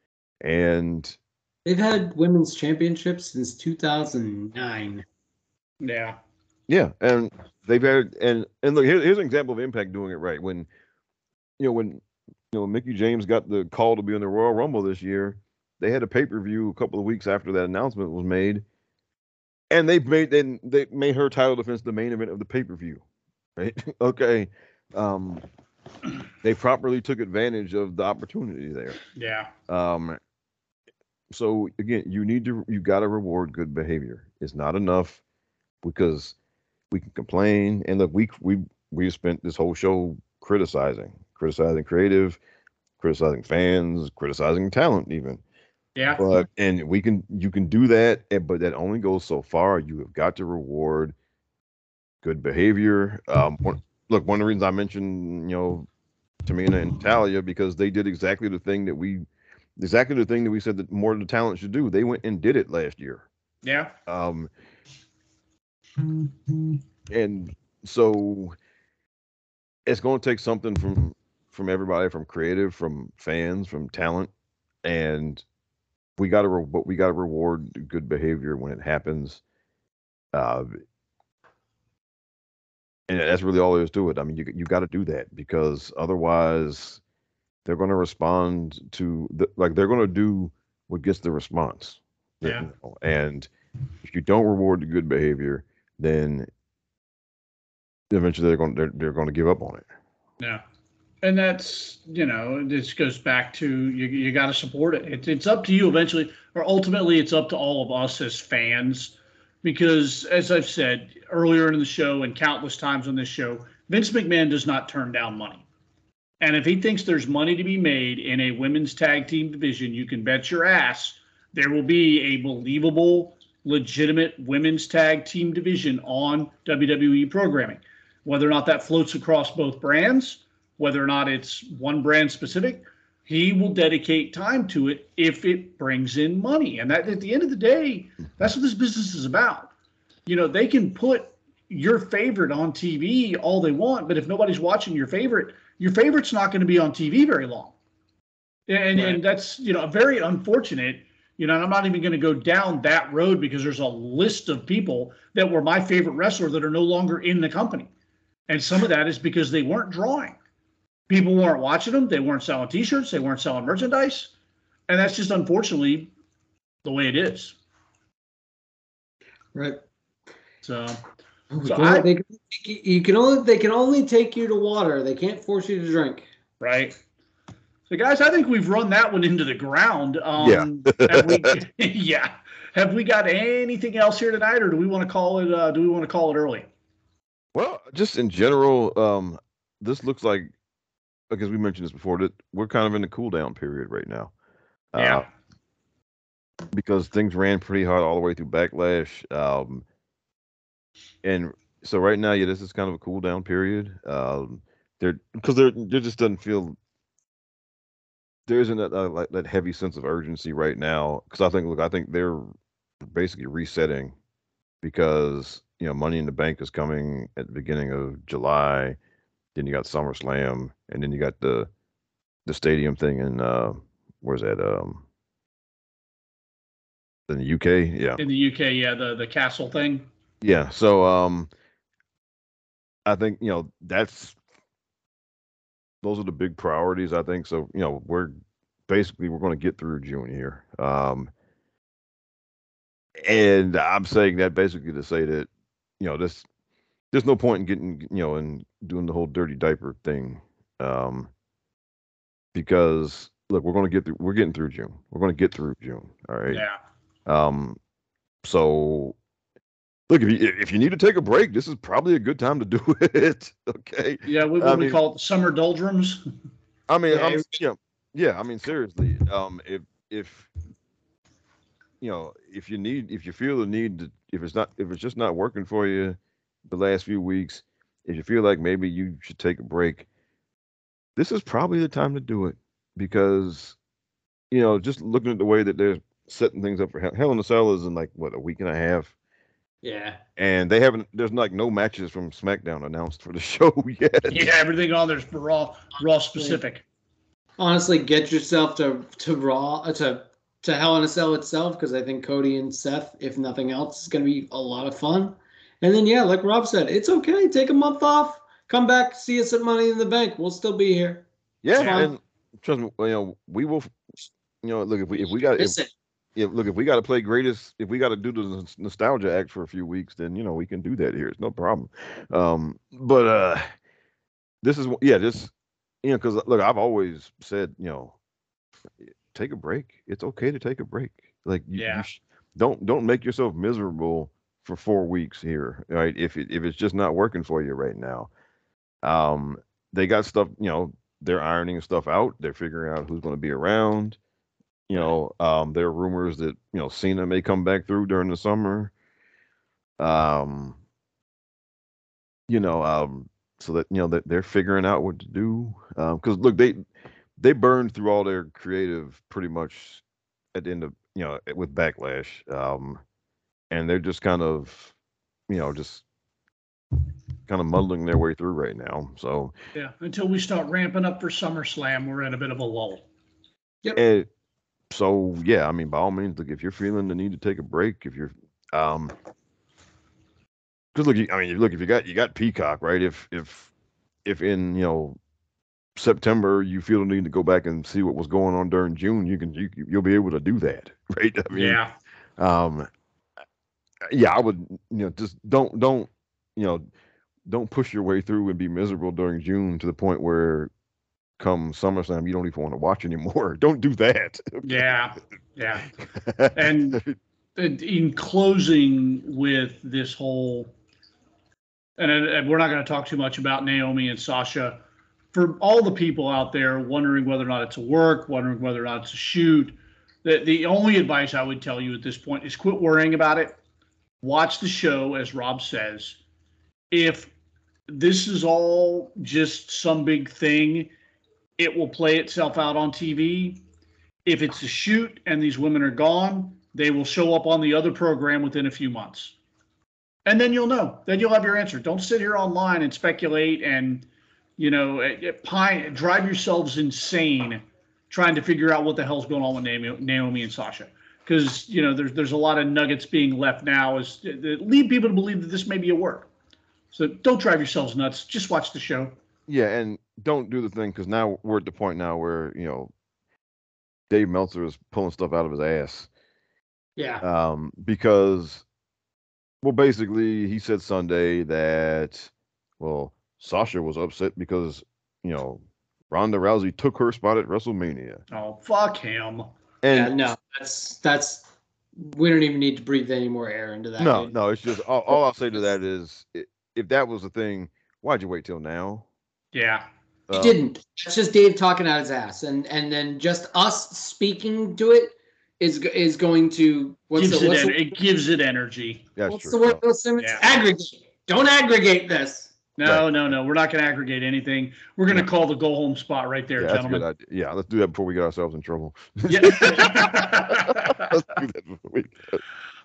S4: and
S5: They've had women's championships since two thousand nine.
S3: Yeah.
S4: yeah, and they've had and and look here, here's an example of Impact doing it right. When you know when you know Mickey James got the call to be in the Royal Rumble this year, they had a pay per view a couple of weeks after that announcement was made, and they made then they made her title defense the main event of the pay per view, right? Okay, um, they properly took advantage of the opportunity there.
S3: Yeah.
S4: Um, so again, you need to you got to reward good behavior. It's not enough because we can complain and look we we we spent this whole show criticizing, criticizing creative, criticizing fans, criticizing talent even.
S3: Yeah.
S4: But and we can you can do that, and- but that only goes so far. You have got to reward good behavior. Um, one, look, one of the reasons I mentioned you know Tamina and Talia because they did exactly the thing that we exactly the thing that we said that more of the talent should do. They went and did it last year.
S3: Yeah.
S4: Um, and so it's going to take something from from everybody, from creative, from fans, from talent, and we got to re- but we got to reward good behavior when it happens. Uh, and that's really all there is to it. I mean, you you got to do that because otherwise they're going to respond to the, like they're going to do what gets the response.
S3: Yeah.
S4: You know, and if you don't reward the good behavior, then eventually they're going they're, they're going to give up on it.
S3: Yeah. And that's, you know, this goes back to you, you got to support it. it. It's up to you eventually, or ultimately it's up to all of us as fans. Because as I've said earlier in the show and countless times on this show, Vince McMahon does not turn down money. And if he thinks there's money to be made in a women's tag team division, you can bet your ass there will be a believable, legitimate women's tag team division on W W E programming. Whether or not that floats across both brands, whether or not it's one brand specific, he will dedicate time to it if it brings in money. And that at the end of the day, that's what this business is about. You know, they can put your favorite on T V all they want, but if nobody's watching your favorite, your favorite's not going to be on T V very long. And
S5: Right.
S3: and that's, you know, very unfortunate. You know, and I'm not even going to go down that road because there's a list of people that were my favorite wrestler that are no longer in the company. And some of that is because they weren't drawing. People weren't watching them. They weren't selling T-shirts. They weren't selling merchandise. And that's just unfortunately the way it is.
S5: Right.
S3: So,
S5: You
S3: so
S5: can,
S3: I,
S5: they, you can only they can only take you to water. They can't force you to drink.
S3: right. So, guys, I think we've run that one into the ground. Um,
S4: Yeah.
S3: have we, yeah. Have we got anything else here tonight, or do we want to call it? Uh, do we want to call it early?
S4: Well, just in general, um, this looks like because we mentioned this before that we're kind of in the cool down period right now.
S3: Yeah.
S4: Uh, because things ran pretty hard all the way through Backlash. Um, and so right now, yeah, this is kind of a cool down period. Um, there because there there just doesn't feel there isn't that uh, like that heavy sense of urgency right now. Because I think look, I think they're basically resetting because you know Money in the Bank is coming at the beginning of July. Then you got SummerSlam, and then you got the the stadium thing in uh, where's that? Um, in the U K, yeah.
S3: In the U K, yeah, the the castle thing.
S4: Yeah. So um, I think you know that's those are the big priorities. I think so. You know, we're basically we're going to get through June here. Um, and I'm saying that basically to say that you know this there's no point in getting you know and doing the whole dirty diaper thing. Um, because look, we're going to get through. We're getting through June. We're going to get through June. All right.
S3: Yeah.
S4: Um. So, look, if you if you need to take a break, this is probably a good time to do it. Okay.
S3: Yeah. We,
S4: I
S3: what we
S4: mean-
S3: call it, the summer doldrums.
S4: I mean,
S5: Yeah,
S4: I'm,
S5: it-
S4: yeah, yeah. I mean, seriously. Um. If if you know if you need if you feel the need to if it's not if it's just not working for you the last few weeks, if you feel like maybe you should take a break, this is probably the time to do it because you know just looking at the way that they're setting things up for Hell, Hell in a Cell is in like what a week and a half,
S5: Yeah.
S4: and they haven't. There's like no matches from SmackDown announced for the show yet.
S3: Yeah, everything on there's for Raw, Raw specific.
S5: Honestly, get yourself to to Raw uh, to to Hell in a Cell itself because I think Cody and Seth, if nothing else, is going to be a lot of fun. And then yeah, like Rob said, it's okay. Take a month off. Come back, see us at Money in the Bank. We'll still be here.
S4: Yeah,
S5: It's fine.
S4: and trust me, you know we will. You know, look if we if we got if,
S5: Listen,
S4: if look if we got to play greatest if we got to do the nos- nostalgia act for a few weeks, then you know we can do that here. It's no problem. Um, but uh, this is yeah, this you know because look, I've always said you know take a break. It's okay to take a break. Like you,
S3: Yeah.
S4: you sh- don't don't make yourself miserable for four weeks here, right? If it, if it's just not working for you right now, um, they got stuff. You know, they're ironing stuff out. They're figuring out who's going to be around. You know, um, there are rumors that you know Cena may come back through during the summer. Um, you know, um, so that you know that they're figuring out what to do. Because look, they they burned through all their creative pretty much at the end of you know with Backlash, um, and they're just kind of you know just kind of muddling their way through right now. So
S3: Yeah. Until we start ramping up for SummerSlam, we're in a bit of a lull.
S4: and so yeah, I mean, by all means, look if you're feeling the need to take a break, if you're um. Because look, you- I mean, look if you got you got Peacock, right? If if if in you know September you feel the need to go back and see what was going on during June, you can you you'll be able to do that, right? I mean,
S3: Yeah.
S4: um, yeah, I would you know just don't don't you know don't push your way through and be miserable during June to the point where come SummerSlam you don't even want to watch anymore. Don't do that.
S3: Yeah. Yeah. And in in closing with this whole, and, and we're not going to talk too much about Naomi and Sasha. For all the people out there wondering whether or not it's a work, wondering whether or not it's a shoot, the, the only advice I would tell you at this point is quit worrying about it. Watch the show, as Rob says. If this is all just some big thing, it will play itself out on T V. If it's a shoot and these women are gone, they will show up on the other program within a few months. And then you'll know. Then you'll have your answer. Don't sit here online and speculate and, you know, it, it pine, drive yourselves insane trying to figure out what the hell's going on with Naomi, Naomi and Sasha. Because, you know, there's there's a lot of nuggets being left now as that lead people to believe that this may be a work. So don't drive yourselves nuts. Just watch the show.
S4: Yeah, and don't do the thing because now we're at the point now where you know Dave Meltzer is pulling stuff out of his ass.
S5: yeah.
S4: Um, because, well, basically, he said Sunday that, well, Sasha was upset because, you know, Ronda Rousey took her spot at WrestleMania.
S3: Oh, fuck him.
S5: Yeah,
S4: And
S5: no, that's that's we don't even need to breathe any more air into that.
S4: no,
S5: dude.
S4: no, it's just all, all I'll say to that is i- if that was the thing, why'd you wait till now?
S3: Yeah.
S5: He
S4: Uh,
S5: didn't. It's just Dave talking out his ass, and and then just us speaking to it is go- is going to what's
S3: gives
S5: the
S3: it,
S5: what's,
S3: en-
S5: the,
S3: it gives it energy.
S4: That's
S5: what's
S4: true.
S5: the word?
S4: No.
S5: Will Simmons?
S3: Yeah.
S5: Aggregate. Don't aggregate this.
S3: No,
S4: Right.
S3: no, no. We're not going to aggregate anything. We're going to
S4: No.
S3: call the go home spot right there,
S4: Yeah, that's a good
S3: gentlemen.
S4: idea. Yeah, let's do that before we get ourselves in trouble.
S3: Yeah.
S4: Let's do that before we.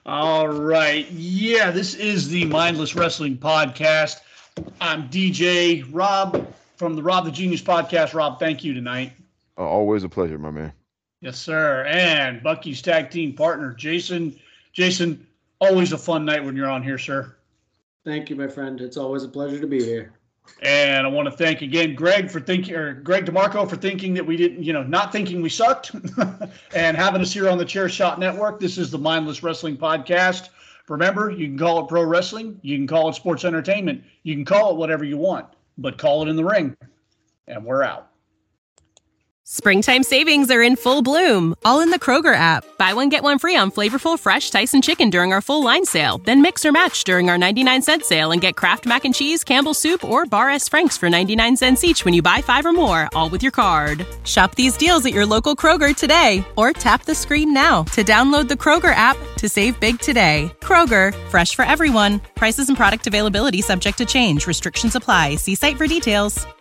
S3: All right. Yeah, this is the Mindless Wrestling Podcast. I'm D J Rob from the Rob the Genius Podcast. Rob, thank you tonight.
S4: Uh, always a pleasure, my man.
S3: Yes, sir. And Bucky's tag team partner, Jason. Jason, always a fun night when you're on here, sir.
S5: Thank you, my friend. It's always a pleasure to be here.
S3: And I want to thank again Greg for thinking, or Greg DeMarco for thinking that we didn't, you know, not thinking we sucked, and having us here on the Chair Shot Network. This is the Mindless Wrestling Podcast. Remember, you can call it pro wrestling, you can call it sports entertainment, you can call it whatever you want, but call it in the ring. And we're out.
S2: Springtime savings are in full bloom, all in the Kroger app. Buy one, get one free on flavorful, fresh Tyson chicken during our full line sale. Then mix or match during our ninety-nine cent sale and get Kraft Mac and Cheese, Campbell's Soup, or Bar S. Frank's for ninety-nine cents each when you buy five or more, all with your card. Shop these deals at your local Kroger today, or tap the screen now to download the Kroger app to save big today. Kroger, fresh for everyone. Prices and product availability subject to change. Restrictions apply. See site for details.